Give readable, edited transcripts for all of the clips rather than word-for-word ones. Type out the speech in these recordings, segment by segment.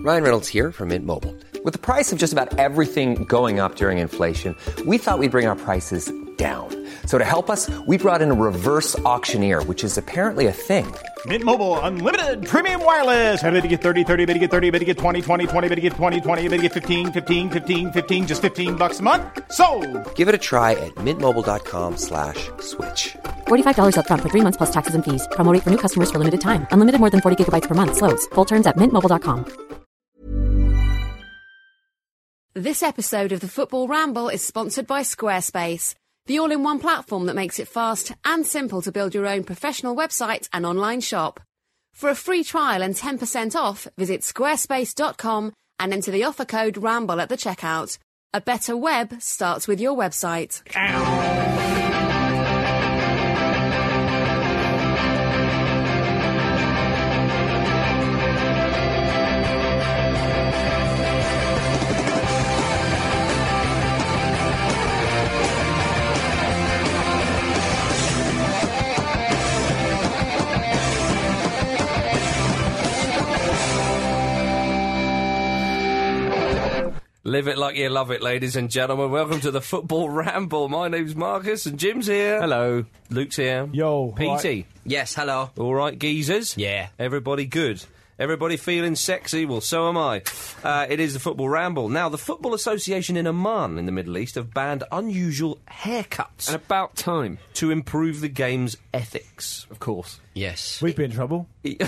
Ryan Reynolds here from Mint Mobile. With the price of just about everything going up during inflation, we thought we'd bring our prices down. So to help us, we brought in a reverse auctioneer, which is apparently a thing. Mint Mobile Unlimited Premium Wireless. How to get 30, 30, bit to get 30, bit to get 20, 20, 20, bit to get 20, 20, bit to get 15, 15, 15, 15, just $15 a month? Sold! Give it a try at mintmobile.com/switch. $45 up front for 3 months plus taxes and fees. Promo rate for new customers for limited time. Unlimited more than 40 gigabytes per month. Slows full terms at mintmobile.com. This episode of the Football Ramble is sponsored by Squarespace, the all-in-one platform that makes it fast and simple to build your own professional website and online shop. For a free trial and 10% off, visit squarespace.com and enter the offer code RAMBLE at the checkout. A better web starts with your website. Live it like you love it, ladies and gentlemen. Welcome to the Football Ramble. My name's Marcus and Jim's here. Hello. Luke's here. Yo. Petey. Right. Yes, hello. All right, geezers? Yeah. Everybody good? Everybody feeling sexy? Well, so am I. It is the Football Ramble. Now, the Football Association in Oman in the Middle East have banned unusual haircuts. And about time. To improve the game's ethics. Of course. Yes. We'd be in trouble.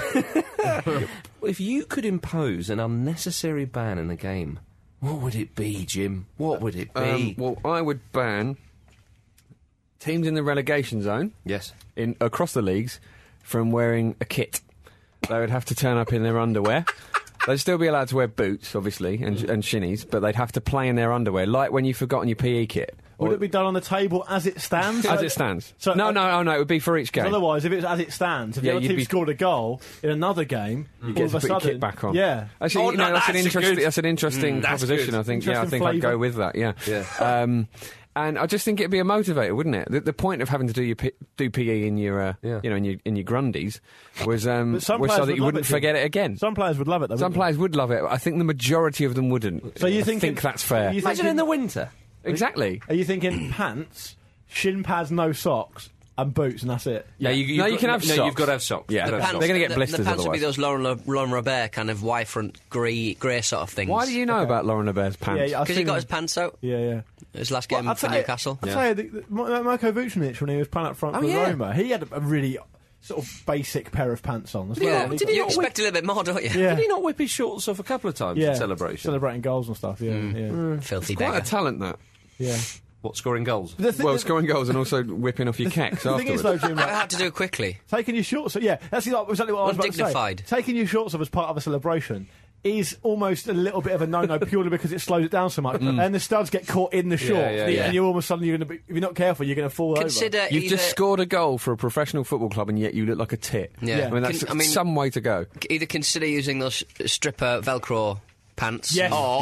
If you could impose an unnecessary ban in the game, what would it be, Jim? What would it be? Well, I would ban teams in the relegation zone, yes, across the leagues, from wearing a kit. They would have to turn up in their underwear. They'd still be allowed to wear boots, obviously, and shinnies, but they'd have to play in their underwear, like when you've forgotten your PE kit. Would it be done on the table as it stands? As it stands. So, no, it would be for each game. Otherwise, if it's as it stands, if the other team scored a goal in another game, you get to put your kit back on. Yeah. Actually, that's an interesting proposition, good. I think. I think I'd go with that, yeah. And I just think it'd be a motivator, wouldn't it? The point of having to do PE in your, in your grundies was so that you wouldn't forget it again. Some players would love it, though. Some players would love it. I think the majority of them wouldn't. So you think that's fair? Imagine in the winter. Exactly. Are you thinking pants, shin pads, no socks, and boots, and that's it? Yeah, you can have socks. No, you've got to have socks. Yeah, they're going to get blisters. The pants otherwise. would be those Lauren Robert kind of Y-front grey sort of things. Why do you know about Lauren Robert's pants? Because he got his pants out. Yeah. His last game for Newcastle. I'll tell you, Marko Vucinic, when he was playing up front for Roma, he had a really sort of basic pair of pants on. You expect a little bit more, don't you? Yeah. Did he not whip his shorts off a couple of times in celebration? Celebrating goals and stuff, Filthy Quite beggar. a talent, that. Yeah. What, scoring goals? Scoring goals and also whipping off your kecks the thing afterwards. is, though, Jim, I had to do it quickly. Taking your shorts, that's exactly what I was about to say. Undignified. Taking your shorts off as part of a celebration is almost a little bit of a no-no purely because it slows it down so much. And the studs get caught in the shorts. And you're almost suddenly, if you're not careful, you're going to fall over. You've just scored a goal for a professional football club and yet you look like a tit. Yeah. I mean, that's some way to go. Either consider using those stripper Velcro pants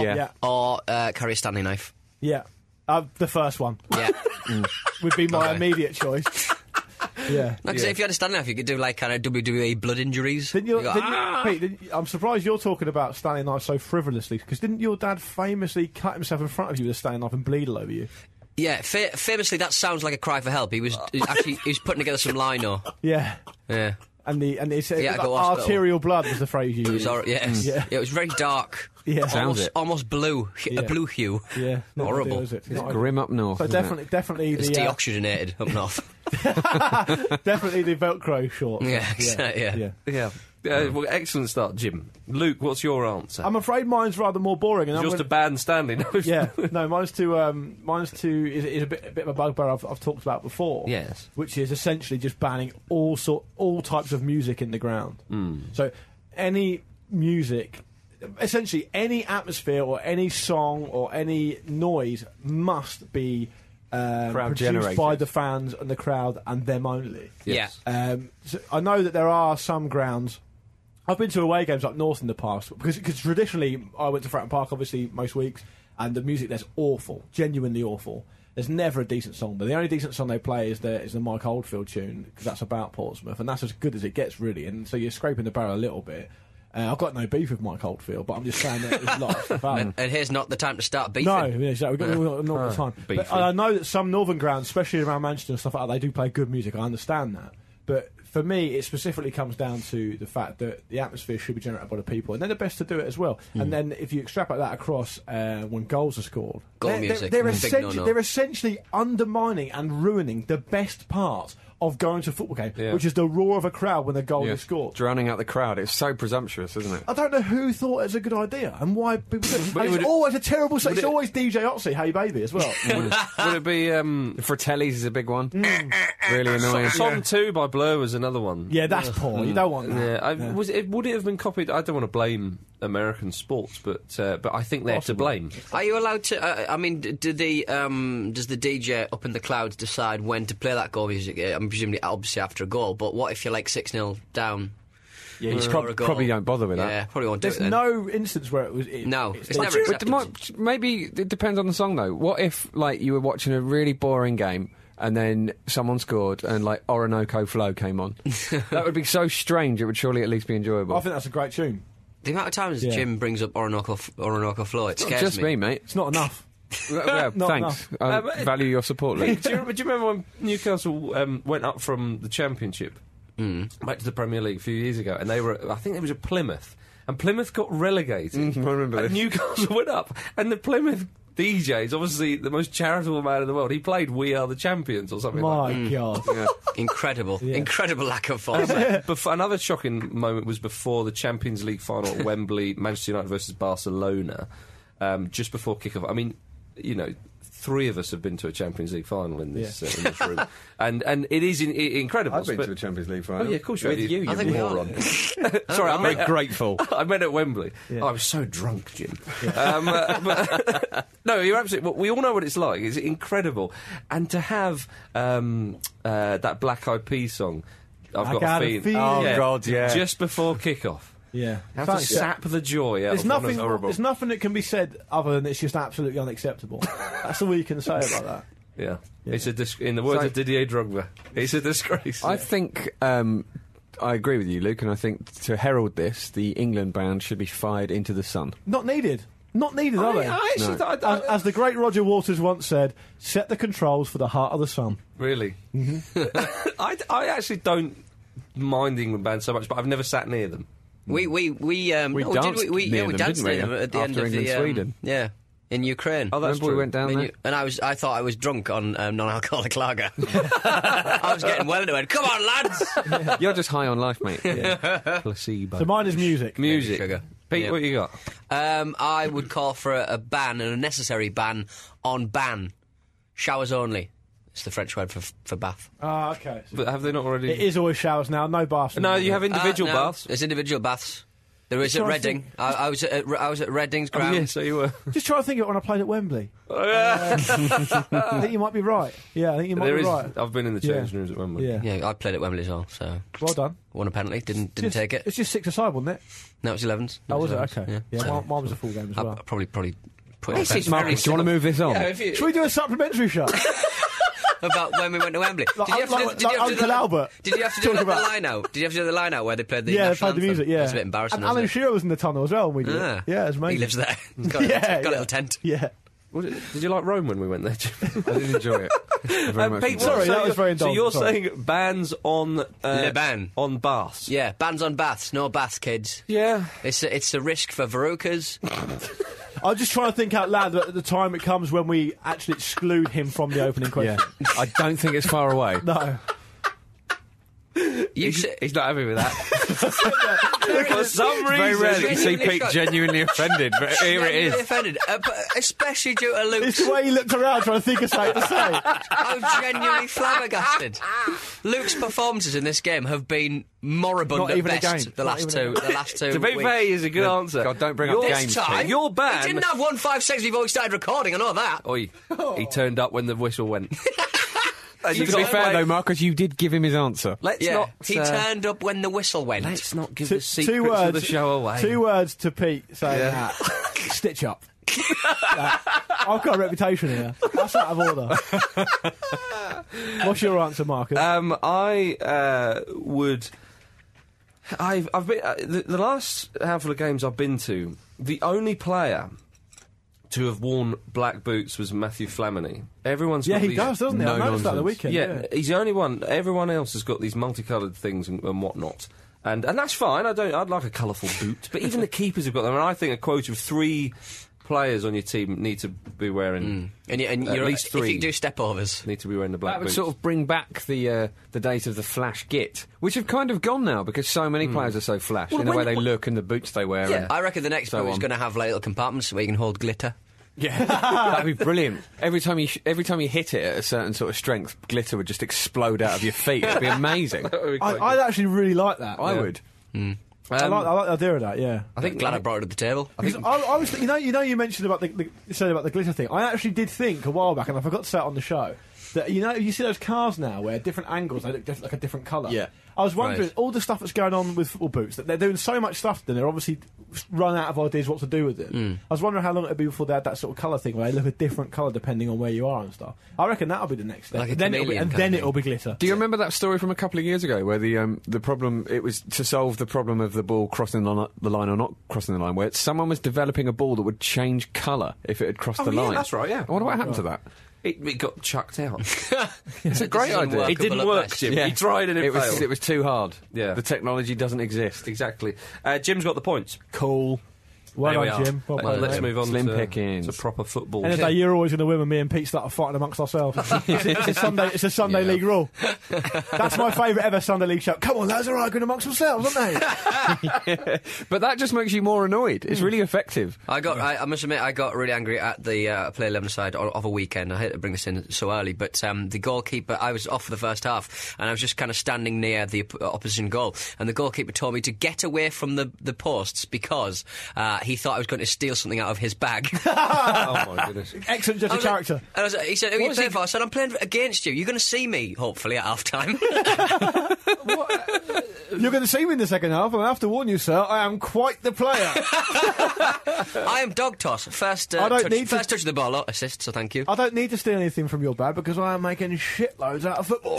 or carry a Stanley knife. Yeah. The first one. Yeah. Would be my immediate choice. Yeah. Because if you had a Stanley knife, you could do like kind of WWE blood injuries. Pete, I'm surprised you're talking about Stanley knife so frivolously, because didn't your dad famously cut himself in front of you with a Stanley knife and bleed all over you? Yeah, famously that sounds like a cry for help. He was putting together some lino. Yeah. Yeah. And arterial blood was the phrase you used. It was very dark. Yeah, almost blue, a blue hue. Yeah, horrible. It's grim up north. So definitely, it's deoxygenated up north. Definitely the Velcro shorts. Yeah. Well, excellent start, Jim. Luke, what's your answer? I'm afraid mine's rather more boring. And just a ban Stanley. Mine's too is a bit of a bugbear I've talked about before. Yes, which is essentially just banning all types of music in the ground. So any music, essentially any atmosphere or any song or any noise must be produced by the fans and the crowd and them only. Yes. So I know that there are some grounds. I've been to away games up north in the past because traditionally I went to Fratton Park obviously most weeks, and the music there's awful, genuinely awful. There's never a decent song, but the only decent song they play is the Mike Oldfield tune, because that's about Portsmouth, and that's as good as it gets really. And so you're scraping the barrel a little bit. I've got no beef with Mike Oldfield, but I'm just saying that there's lots of fun. And here's not the time to start beefing. No, exactly. We've got not the time. But I know that some northern grounds, especially around Manchester and stuff like that, they do play good music. I understand that. But for me, it specifically comes down to the fact that the atmosphere should be generated by the people, and they're the best to do it as well. And then if you extrapolate that across when goals are scored, they're essentially undermining and ruining the best part of going to a football game, which is the roar of a crowd when a goal is scored. Drowning out the crowd. It's so presumptuous, isn't it? I don't know who thought it was a good idea and why people do it. And it's always a terrible... It's always DJ Otzi, Hey Baby, as well. Would it be... Fratelli's is a big one. Really annoying. Song 2 by Blur was another one. Yeah, that's poor. You don't want that. Would it have been copied? I don't want to blame American sports, but I think they're to blame. Are you allowed to... I mean, does the DJ up in the clouds decide when to play that goal music? I'm presumably obviously after a goal, but what if you're like 6-0 down? Yeah, you probably don't bother with that. Yeah, probably won't do There's it then. no instance where it was... it's never accepted. Maybe it depends on the song, though. What if, like, you were watching a really boring game and then someone scored and, like, Orinoco Flow came on? That would be so strange, it would surely at least be enjoyable. I think that's a great tune. The amount of times Jim brings up Orinoco Flow, it scares just me, mate. It's not enough. Thanks. I value your support, Luke. Do you remember when Newcastle went up from the Championship back to the Premier League a few years ago, and I think it was at Plymouth, and Plymouth got relegated. I remember and this. Newcastle went up, and the Plymouth DJ is obviously the most charitable man in the world. He played "We Are the Champions" or something. My God, incredible lack of foresight. Another shocking moment was before the Champions League final at Wembley, Manchester United versus Barcelona, just before kick-off. I mean, you know, 3 of us have been to a Champions League final in this room, and it is incredible. I've been to a Champions League final. Oh yeah, of course you have. You I think moron. Sorry, I meant grateful. I meant at Wembley. Yeah. Oh, I was so drunk, Jim. But no, you're absolutely. We all know what it's like. It's incredible, and to have that Black Eyed Peas song, I've got a feeling. Oh God, yeah. Just before kick-off. Yeah. How to sap the joy out there's of horrible. There's nothing that can be said other than it's just absolutely unacceptable. That's all you can say about that. Yeah. It's in the words of Didier Drogba, it's a disgrace. I think I agree with you, Luke, and I think to herald this, the England band should be fired into the sun. Not needed. Not needed, are they? As the great Roger Waters once said, set the controls for the heart of the sun. Really? Mm-hmm. I actually don't mind the England band so much, but I've never sat near them. We danced near them at the end of Sweden. Yeah, in Ukraine. Oh, that's true. We went down there, and I thought I was drunk on non-alcoholic lager. I was getting well into it. Come on, lads! You're just high on life, mate. Yeah. Placebo. So mine is music. Music. Sugar. Pete, what you got? I would call for a ban, and a necessary ban on showers only. It's the French word for bath. Ah, okay. But have they not already... It is always showers now, no baths. No, you have individual baths. There's individual baths. There is at Reading. I was at Reading's ground. Oh, yeah, so you were. Just try to think of it when I played at Wembley. I think you might be right. Yeah, I think you might be right. I've been in the change rooms at Wembley. Yeah, I played at Wembley as well, so... Well done. Won a penalty, didn't take it. It's just 6-a-side, wasn't it? No, it was 11s. Oh, was it? Okay. Yeah, mine was a full game as well. Probably put it Marcus, do you want to move this on? Yeah, should we do a supplementary show? About when we went to Wembley. Uncle Albert. Did you have to do the line out? Did you have to do the line out where they played the they played the music, yeah. It's a bit embarrassing, and Alan Shearer was in the tunnel as well when we did it. Yeah, it was amazing. He lives there. He's got a little tent. Yeah. Did you like Rome when we went there, Jim? I did enjoy it. Pete, sorry, that was very indulgent. So you're saying bans on... Le ban. On baths? Yeah, bans on baths. No baths, kids. Yeah. It's a risk for verrucas. I'm just trying to think out loud that at the time it comes when we actually exclude him from the opening question. Yeah. I don't think it's far away. No. He's not happy with that. For some reason. Very rarely you see Pete genuinely offended, but here it is. Offended, but especially due to Luke's... It's the way he looked around trying to think of something to say. I was genuinely flabbergasted. Luke's performances in this game have been moribund not at even best. A game. The last two To be fair, is a good answer. God, don't bring up games. Your ban... He didn't have 1 5 seconds before we started recording, I know that. Oi, he turned up when the whistle went. To be fair, though, Marcus, you did give him his answer. He turned up when the whistle went. Let's not give the secrets of the show away. 2 words to Pete saying that. Stitch up. I've got a reputation here. That's out of order. What's your answer, Marcus? I would I've been the last handful of games I've been to. The only player to have worn black boots was Matthew Flamini. Everyone's got he these, does, doesn't he? I noticed that at the weekend. Yeah, he's the only one. Everyone else has got these multicoloured things and whatnot. And that's fine. I'd like a colourful boot, but even the keepers have got them. And I think a quota of 3 players on your team need to be wearing and at least 3. If you do stepovers, need to be wearing the black That would boots. sort of bring back the days of the flash git, which have kind of gone now because so many players are so flash in the way they look and the boots they wear. yeah, and I reckon the next boot is going to have like little compartments where you can hold glitter. Yeah, that'd be brilliant. Every time you hit it at a certain sort of strength, glitter would just explode out of your feet. It'd be amazing. I'd actually really like that. I would. I like the idea of that. Yeah, I think glad I brought it to the table. I was, you mentioned about the glitter thing. I actually did think a while back, and I forgot to say it on the show, that you see those cars now where different angles they look like a different colour. Yeah. I was wondering, Right. all the stuff that's going on with football boots, that they're doing so much stuff, then they're obviously run out of ideas what to do with it. I was wondering how long it'd be before they had that sort of colour thing where they look a different colour depending on where you are and stuff. I reckon that'll be the next step. Like a then chameleon kind of then thing. it'll be glitter. Do you remember that story from a couple of years ago where the problem, it was to solve the problem of the ball crossing the line or not crossing the line, where someone was developing a ball that would change colour if it had crossed the yeah, line? that's right, yeah. I wonder what happened to that. It got chucked out. It's a great idea. It didn't work, Jim. He tried and it failed. It was too hard. Yeah. The technology doesn't exist. Exactly. Jim's got the points. Cool. Well There we done, are. Jim. Well Let's done. move on Slim to pickings. proper football. End of the day, you're always going to win when me and Pete start fighting amongst ourselves. It's a Sunday League rule. That's my favourite ever Sunday League show. Come on, lads are arguing amongst themselves, aren't they? But that just makes you more annoyed. It's really effective. I must admit, I got really angry at the Play 11 side of a weekend. I hate to bring this in so early, but the goalkeeper, I was off for the first half, and I was just kind of standing near the opposition goal, and the goalkeeper told me to get away from the posts because he thought I was going to steal something out of his bag. Oh my goodness. Excellent, just a character. He said, "Who are you playing for?" I said, "I'm playing against you. You're going to see me, hopefully, at half time." You're going to see me in the second half, and I have to warn you, sir, I am quite the player. I am dog toss. First touch of the ball, not assist, so thank you. I don't need to steal anything from your bag because I am making shitloads out of football.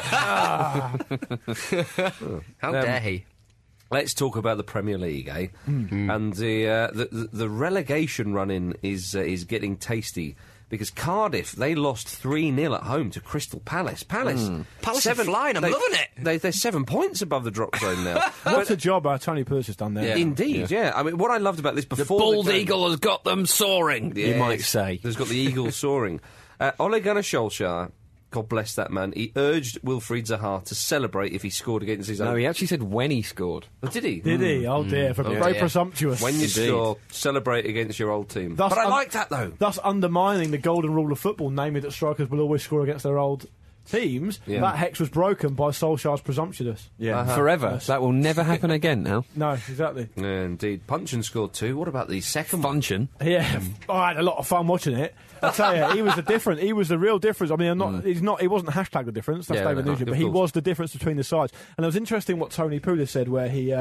How dare he? Let's talk about the Premier League, eh? And the relegation run-in is getting tasty because Cardiff, they lost 3-0 at home to Crystal Palace. Palace are flying, I'm loving it. They're 7 points above the drop zone now. What a job Tony Pulis has done there. Yeah. Indeed, yeah. I mean, what I loved about this before Bald the game, eagle has got them soaring, you Yes, might say. There's got the eagle soaring. Ole Gunnar Solskjaer, God bless that man, he urged Wilfried Zaha to celebrate if he scored against his own. No, he actually said when he scored. Oh, did he? Did he? Oh dear, very dear. presumptuous. When you Indeed. score, celebrate against your old team. Thus But I like that, though. Thus undermining the golden rule of football, namely that strikers will always score against their old teams. Yeah. That hex was broken by Solskjaer's presumptuous. Yeah, forever. That will never happen again now. No, exactly. Yeah, indeed. Punchin scored 2. What about the second one? Function. Yeah, I had a lot of fun watching it. I tell you, he was the real difference. I mean, he wasn't hashtag the difference. That's Yeah, David no, Nugent, of but he course. was the difference between the sides. And it was interesting what Tony Pulis said, where he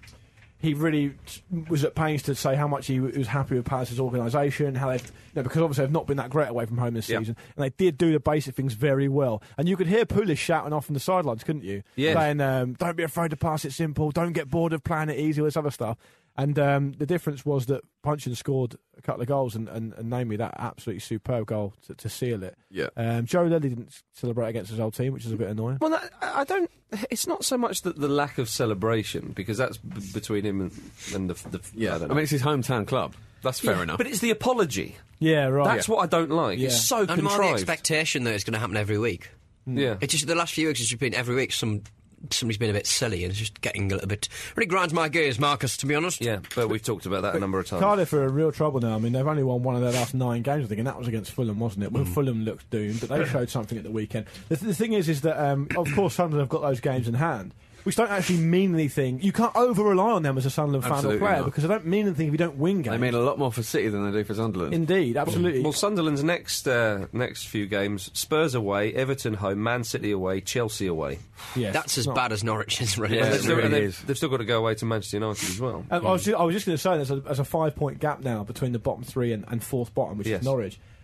really was at pains to say how much he was happy with Palace's organisation, how they've, because obviously they've not been that great away from home this Yeah. season, and they did do the basic things very well. And you could hear Pulis shouting off from the sidelines, couldn't you? Yes. Saying, don't be afraid to pass it simple, don't get bored of playing it easy, all this other stuff. And the difference was that Punchin scored a couple of goals, and namely that absolutely superb goal to seal it. Yeah. Joe Lelly didn't celebrate against his old team, which is a bit annoying. Well, I don't. It's not so much the lack of celebration, because that's between him and the Yeah, I don't I know. mean, it's his hometown club. That's fair enough. But it's the apology. Yeah, right. That's what I don't like. Yeah. It's so And more the contrived. expectation that it's going to happen every week. Yeah. It's just the last few weeks it's just been every week somebody's been a bit silly and it's just getting a little bit... really grinds my gears, Marcus, to be honest. Yeah, but we've talked about that a number of times. Cardiff are in real trouble now. I mean, they've only won one of their last 9 games, I think, and that was against Fulham, wasn't it? Well, Fulham looked doomed, but they showed something at the weekend. The thing is that, of course, Sunderland have got those games in hand, which don't actually mean anything. You can't over-rely on them as a Sunderland fan or Absolutely player, not. because they don't mean anything if you don't win games. They mean a lot more for City than they do for Sunderland. Indeed, absolutely. Well, Sunderland's next few games: Spurs away, Everton home, Man City away, Chelsea away. Yes, That's as it's not- bad as Norwich's, really. Yeah, They've it still, really they've- is. they've still got to go away to Manchester United as well. I was just going to say there's a 5-point gap now between the bottom 3 and 4th bottom, which Yes. is Norwich.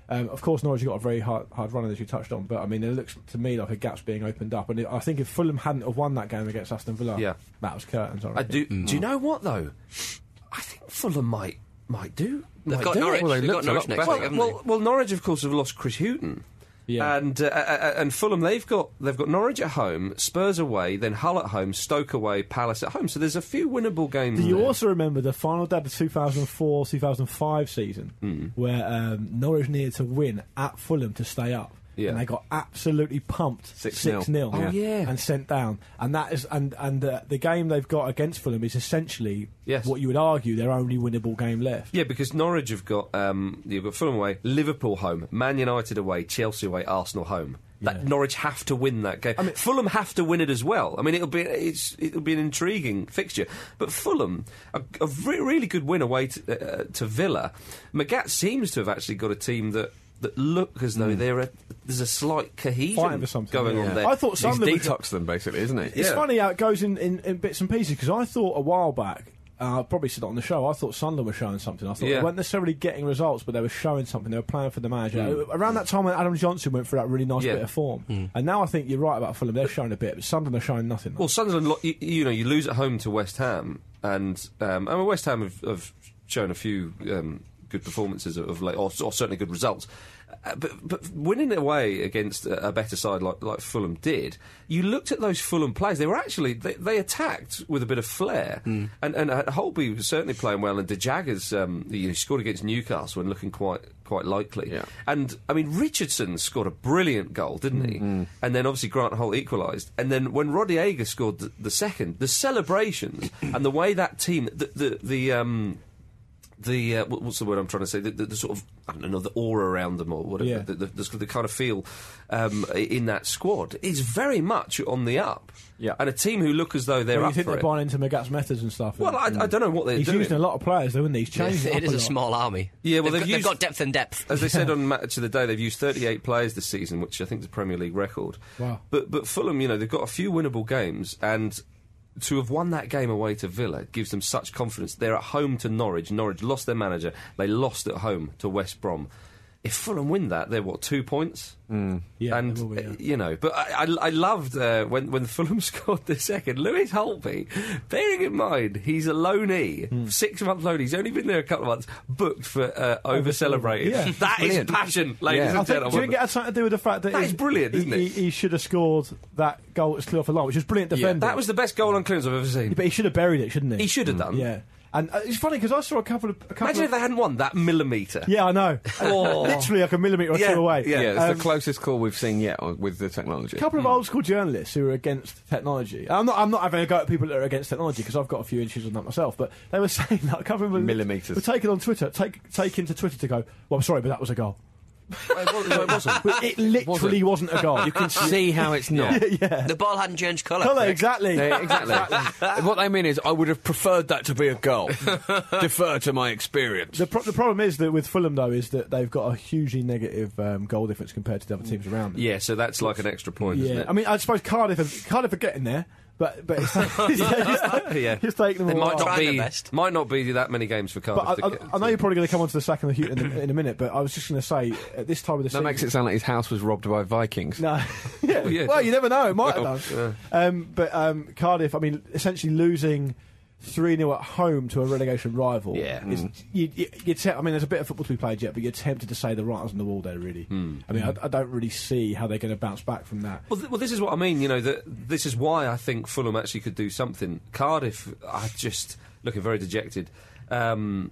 Of course, Norwich have got a very hard run, as you touched on, but I mean, it looks to me like a gap's being opened up. And I think if Fulham hadn't have won that game against Aston Villa, that was curtains. I do you know what though? I think Fulham might do. They've got Norwich. Well, They've got Norwich next week, haven't they? Well, Norwich, of course, have lost Chris Hughton. Yeah. And Fulham, they've got Norwich at home, Spurs away, then Hull at home, Stoke away, Palace at home. So there's a few winnable games. Do you there. also remember the final day of the 2004-2005 season where Norwich needed to win at Fulham to stay up? Yeah. And they got absolutely pumped 6-0. and sent down. And that is the game they've got against Fulham is essentially what you would argue their only winnable game left. Yeah, because Norwich have got you've got Fulham away, Liverpool home, Man United away, Chelsea away, Arsenal home. That Norwich have to win that game. I mean, Fulham have to win it as well. I mean, it'll be an intriguing fixture. But Fulham, a really good win away to Villa. Magath seems to have actually got a team that look as though there's a slight cohesion going on there. I thought Sunderland He's detoxed them, basically, isn't it? It's funny how it goes in bits and pieces, because I thought a while back, I probably said it on the show, I thought Sunderland were showing something. I thought they weren't necessarily getting results, but they were showing something. They were playing for the manager. Around that time when Adam Johnson went through that really nice bit of form. And now I think you're right about Fulham. They're showing a bit, but Sunderland are showing nothing. Well, Sunderland, you lose at home to West Ham, and West Ham have shown a few good performances of late, or certainly good results. But winning away against a better side like Fulham did, you looked at those Fulham players. They were actually they attacked with a bit of flair, and Holtby was certainly playing well. And De Jaggers scored against Newcastle and looking quite likely. Yeah. And I mean, Richardson scored a brilliant goal, didn't he? And then obviously Grant Holt equalised. And then when Rodallega scored the second, the celebrations and the way that team what's the word I'm trying to say? The sort of, I don't know, the aura around them or whatever. Yeah. The kind of feel in that squad is very much on the up. Yeah. And a team who look as though they're up for it. You think they're buying into Magath's methods and stuff? Well, I don't know what they're doing. He's using a lot of players, though, isn't he? He's changed it. It is a small army. Yeah, well, they've got depth and depth. As they said on Match of the Day, they've used 38 players this season, which I think is a Premier League record. Wow. But Fulham, they've got a few winnable games, and to have won that game away to Villa gives them such confidence. They're at home to Norwich. Norwich lost their manager. They lost at home to West Brom. If Fulham win that, they're 2 points? Yeah, and but I loved when Fulham scored the second. Lewis Holtby, bearing in mind he's a loanee, 6 month loanee. He's only been there a couple of months, booked for over celebrating. Yeah, that is passion, ladies and gentlemen. Do you think it had something to do with the fact that is brilliant, isn't it? He should have scored that goal to clear off the line, which was brilliant defending. That was the best goal on clearance I've ever seen. But he should have buried it, shouldn't he? He should have done. Yeah. And it's funny because I saw a couple Imagine if they hadn't won that millimetre. Yeah, I know. Literally like a millimetre or two away. Yeah, it's the closest call we've seen yet with the technology. A couple of old school journalists who are against technology. I'm not having a go at people that are against technology because I've got a few issues on that myself. But they were saying that a couple of them millimetres were taken on Twitter, taken to Twitter to go, well, I'm sorry, but that was a goal. It wasn't. It literally wasn't a goal. You can see how it's not. Yeah. The ball hadn't changed colour. Exactly. Exactly. What they mean is, I would have preferred that to be a goal. Defer to my experience. The problem is that with Fulham, though, is that they've got a hugely negative goal difference compared to the other teams around them. Yeah, so that's like an extra point, isn't it? I mean, I suppose Cardiff are getting there. But it's taking them a while. Might not be that many games for Cardiff. But I know you're probably going to come on to the sack and the Hughton in a minute, but I was just going to say, at this time of the season... That makes it sound like his house was robbed by Vikings. No. Well, you never know, it might have done. But Cardiff, I mean, essentially losing 3-0 at home to a relegation rival. Yeah. I mean, there's a bit of football to be played yet, but you're tempted to say the writers on the wall there, really. I mean, I don't really see how they're going to bounce back from that. Well, this is what I mean, this is why I think Fulham actually could do something. Cardiff are just looking very dejected. I mean,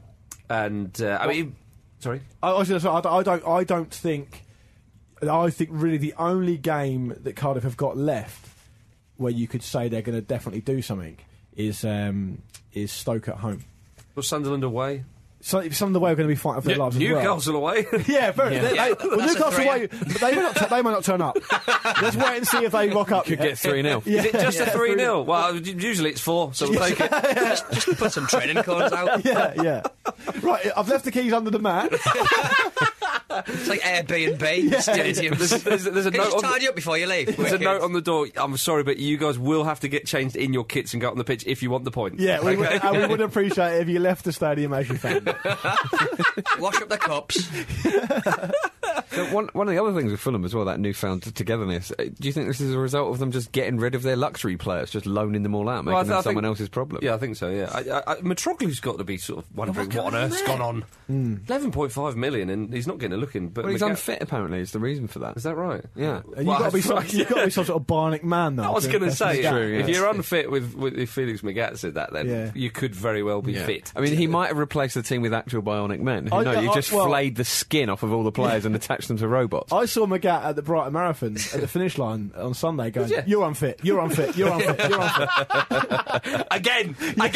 sorry? I was going to say, I don't think... I think really the only game that Cardiff have got left where you could say they're going to definitely do something is Stoke at home. Well, Sunderland away. So some of the way are going to be fighting for their lives as well. Newcastle away. Yeah, very. Newcastle away, but they might not turn up. Let's wait and see if they rock up. Could get 3-0. Is it just a 3-0? Well, usually it's 4, so we'll take it. Just put some training cards out. Yeah. Right, I've left the keys under the mat. It's like Airbnb stadiums. There's a note. Just tidy up before you leave. There's a note on the door. I'm sorry, but you guys will have to get changed in your kits and go out on the pitch if you want the point. Yeah, we would appreciate it if you left the stadium as you found it. Wash up the cups. So one of the other things with Fulham as well, that newfound togetherness, do you think this is a result of them just getting rid of their luxury players, just loaning them all out, making them someone else's problem? Yeah, I think so, yeah. Mitroglou's got to be sort of wondering what on earth's gone on. 11.5 million, and he's not getting a look in. But well, he's unfit, apparently, is the reason for that. Is that right? Yeah. You've got to be some sort of bionic man, though. I was going to say, true, if you're unfit if Felix Magath said that, then you could very well be fit. I mean, he might have replaced the team with actual bionic men. You just flayed the skin off of all the players and attached them to robots. I saw Magath at the Brighton Marathon at the finish line on Sunday going, you're unfit, you're unfit, you're unfit, you're unfit. Again!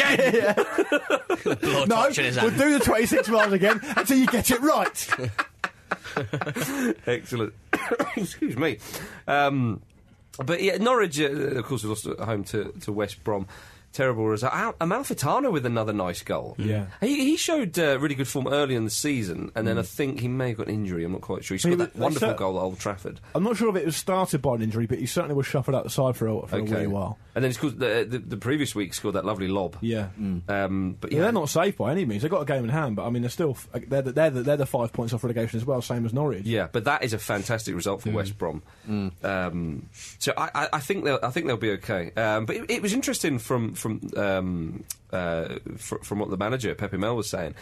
No, we'll do the 26 miles again until you get it right. Excellent. Excuse me. But yeah, Norwich, of course, we lost at home to West Brom. Terrible result. Amalfitano with another nice goal. Yeah. He showed really good form early in the season, and then I think he may have got an injury. I'm not quite sure. He scored that wonderful goal at Old Trafford. I'm not sure if it was started by an injury, but he certainly was shuffled out the side for a wee while. And then he scored the previous week scored that lovely lob. Yeah. But they're not safe by any means. They've got a game in hand, but I mean they're still they're the 5 points off relegation as well, same as Norwich. Yeah, but that is a fantastic result for West Brom. So I think they'll be okay. But it was interesting from what the manager Pepe Mel was saying.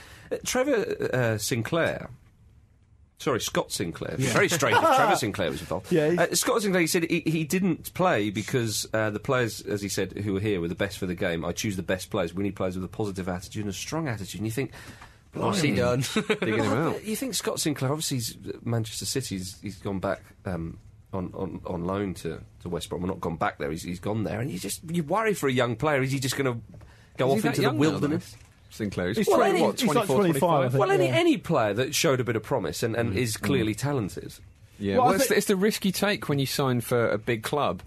Scott Sinclair. Very strange if Trevor Sinclair was involved. Scott Sinclair, he said he didn't play because the players, as he said, who were here were the best for the game. I choose the best players. We need players with a positive attitude and a strong attitude. And you think, what's he done? Digging him out. You think Scott Sinclair, obviously he's Manchester City, he's gone back on loan to West Brom. Well, not gone back there, he's gone there. And you worry for a young player. Is he just going to go off into the wilderness? Sinclair. He's 24, 25. Well, any player that showed a bit of promise and is clearly talented. Yeah, well, it's the risk you take when you sign for a big club,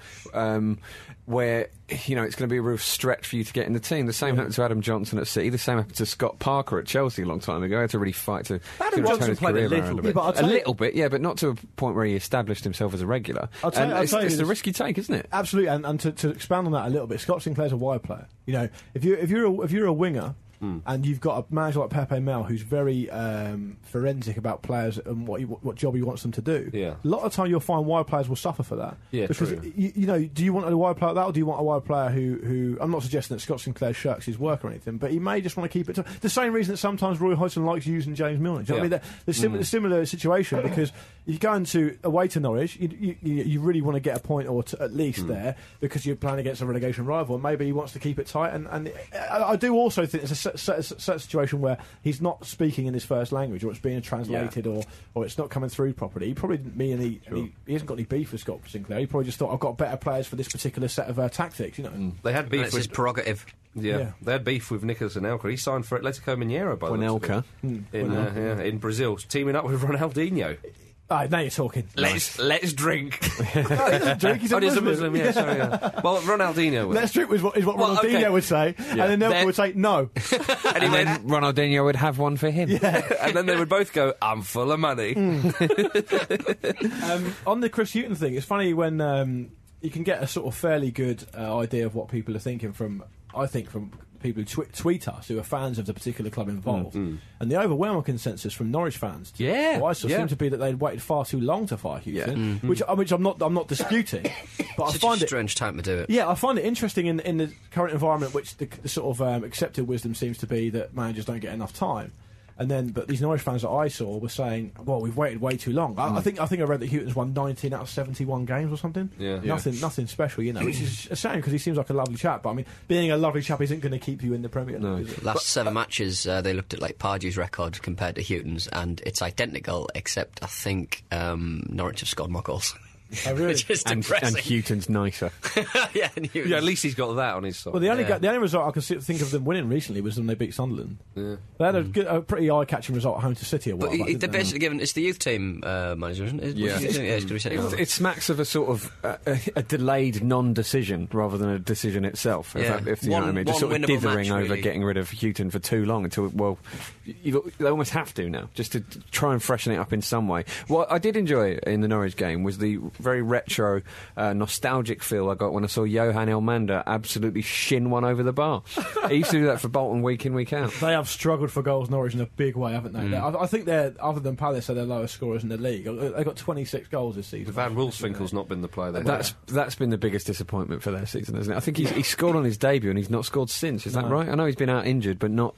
where it's going to be a real stretch for you to get in the team. The same happened to Adam Johnson at City. The same happened to Scott Parker at Chelsea a long time ago. He had to really fight to Adam Johnson played a little bit. A little bit, yeah, but not to a point where he established himself as a regular. It's the risk you take, isn't it? Absolutely. And to expand on that a little bit, Scott Sinclair's a wide player. You know, if you're a winger. And you've got a manager like Pepe Mel who's very forensic about players and what job he wants them to do. Yeah. A lot of time you'll find wide players will suffer for that. Yeah, because do you want a wide player like that, or do you want a wide player who I'm not suggesting that Scott Sinclair shirks his work or anything, but he may just want to keep it to the same reason that sometimes Roy Hodgson likes using James Milner. Do you know what I mean? There's similar situation because you go away to Norwich, you really want to get a point or at least there because you're playing against a relegation rival, and maybe he wants to keep it tight. And I do also think it's a certain situation where he's not speaking in his first language, or it's being translated, or it's not coming through properly. He probably didn't mean any. He hasn't got any beef with Scott Sinclair. He probably just thought, I've got better players for this particular set of tactics. You know, they had beef. It's his prerogative. Yeah, they had beef with Nicolas Anelka. He signed for Atletico Mineiro by the looks of it. In Brazil, teaming up with Ronaldinho. Now you're talking. Let's drink. Drink. He's a Muslim. Yeah, sorry. Yeah. Well, Ronaldinho. Let's drink is what Ronaldinho would say, and then Nelka would say no. and then Ronaldinho would have one for him. Yeah. And then they would both go, I'm full of money. On the Chris Hughton thing, it's funny when you can get a sort of fairly good idea of what people are thinking from people who tweet us who are fans of the particular club involved, and the overwhelming consensus from Norwich fans, seemed to be that they'd waited far too long to fire Hughton, which I'm not disputing, but I find it a strange time to do it. Yeah, I find it interesting in the current environment, which the sort of accepted wisdom seems to be that managers don't get enough time. But these Norwich fans that I saw were saying, "Well, we've waited way too long." I think I read that Hughton's won 19 out of 71 games or something. Yeah. Nothing special, which is a shame because he seems like a lovely chap. But I mean, being a lovely chap isn't going to keep you in the Premier League. Is it? Last 7 matches, they looked at like Pardew's record compared to Hughton's, and it's identical, except I think Norwich have scored more goals. Oh, really? Which is depressing. And Hughton's nicer. Yeah, at least he's got that on his side. Well, the only result I can think of them winning recently was when they beat Sunderland. Yeah. They had a pretty eye-catching result at home to City a while back. They're basically given it's the youth team manager, isn't it? Yeah. It smacks of a sort of a delayed non-decision rather than a decision itself. Yeah. If you know what I mean, just sort of dithering over really. Getting rid of Hughton for too long until they almost have to now, just to try and freshen it up in some way. What I did enjoy in the Norwich game was the very retro, nostalgic feel I got when I saw Johan Elmander absolutely shin one over the bar. He used to do that for Bolton week in, week out. They have struggled for goals, Norwich, in a big way, haven't they? I think they're, other than Palace, are their lowest scorers in the league. They've got 26 goals this season. Van Wolfswinkel's not been the player there. That's been the biggest disappointment for their season, isn't it? I think he scored on his debut and he's not scored since. Is that right? I know he's been out injured, but not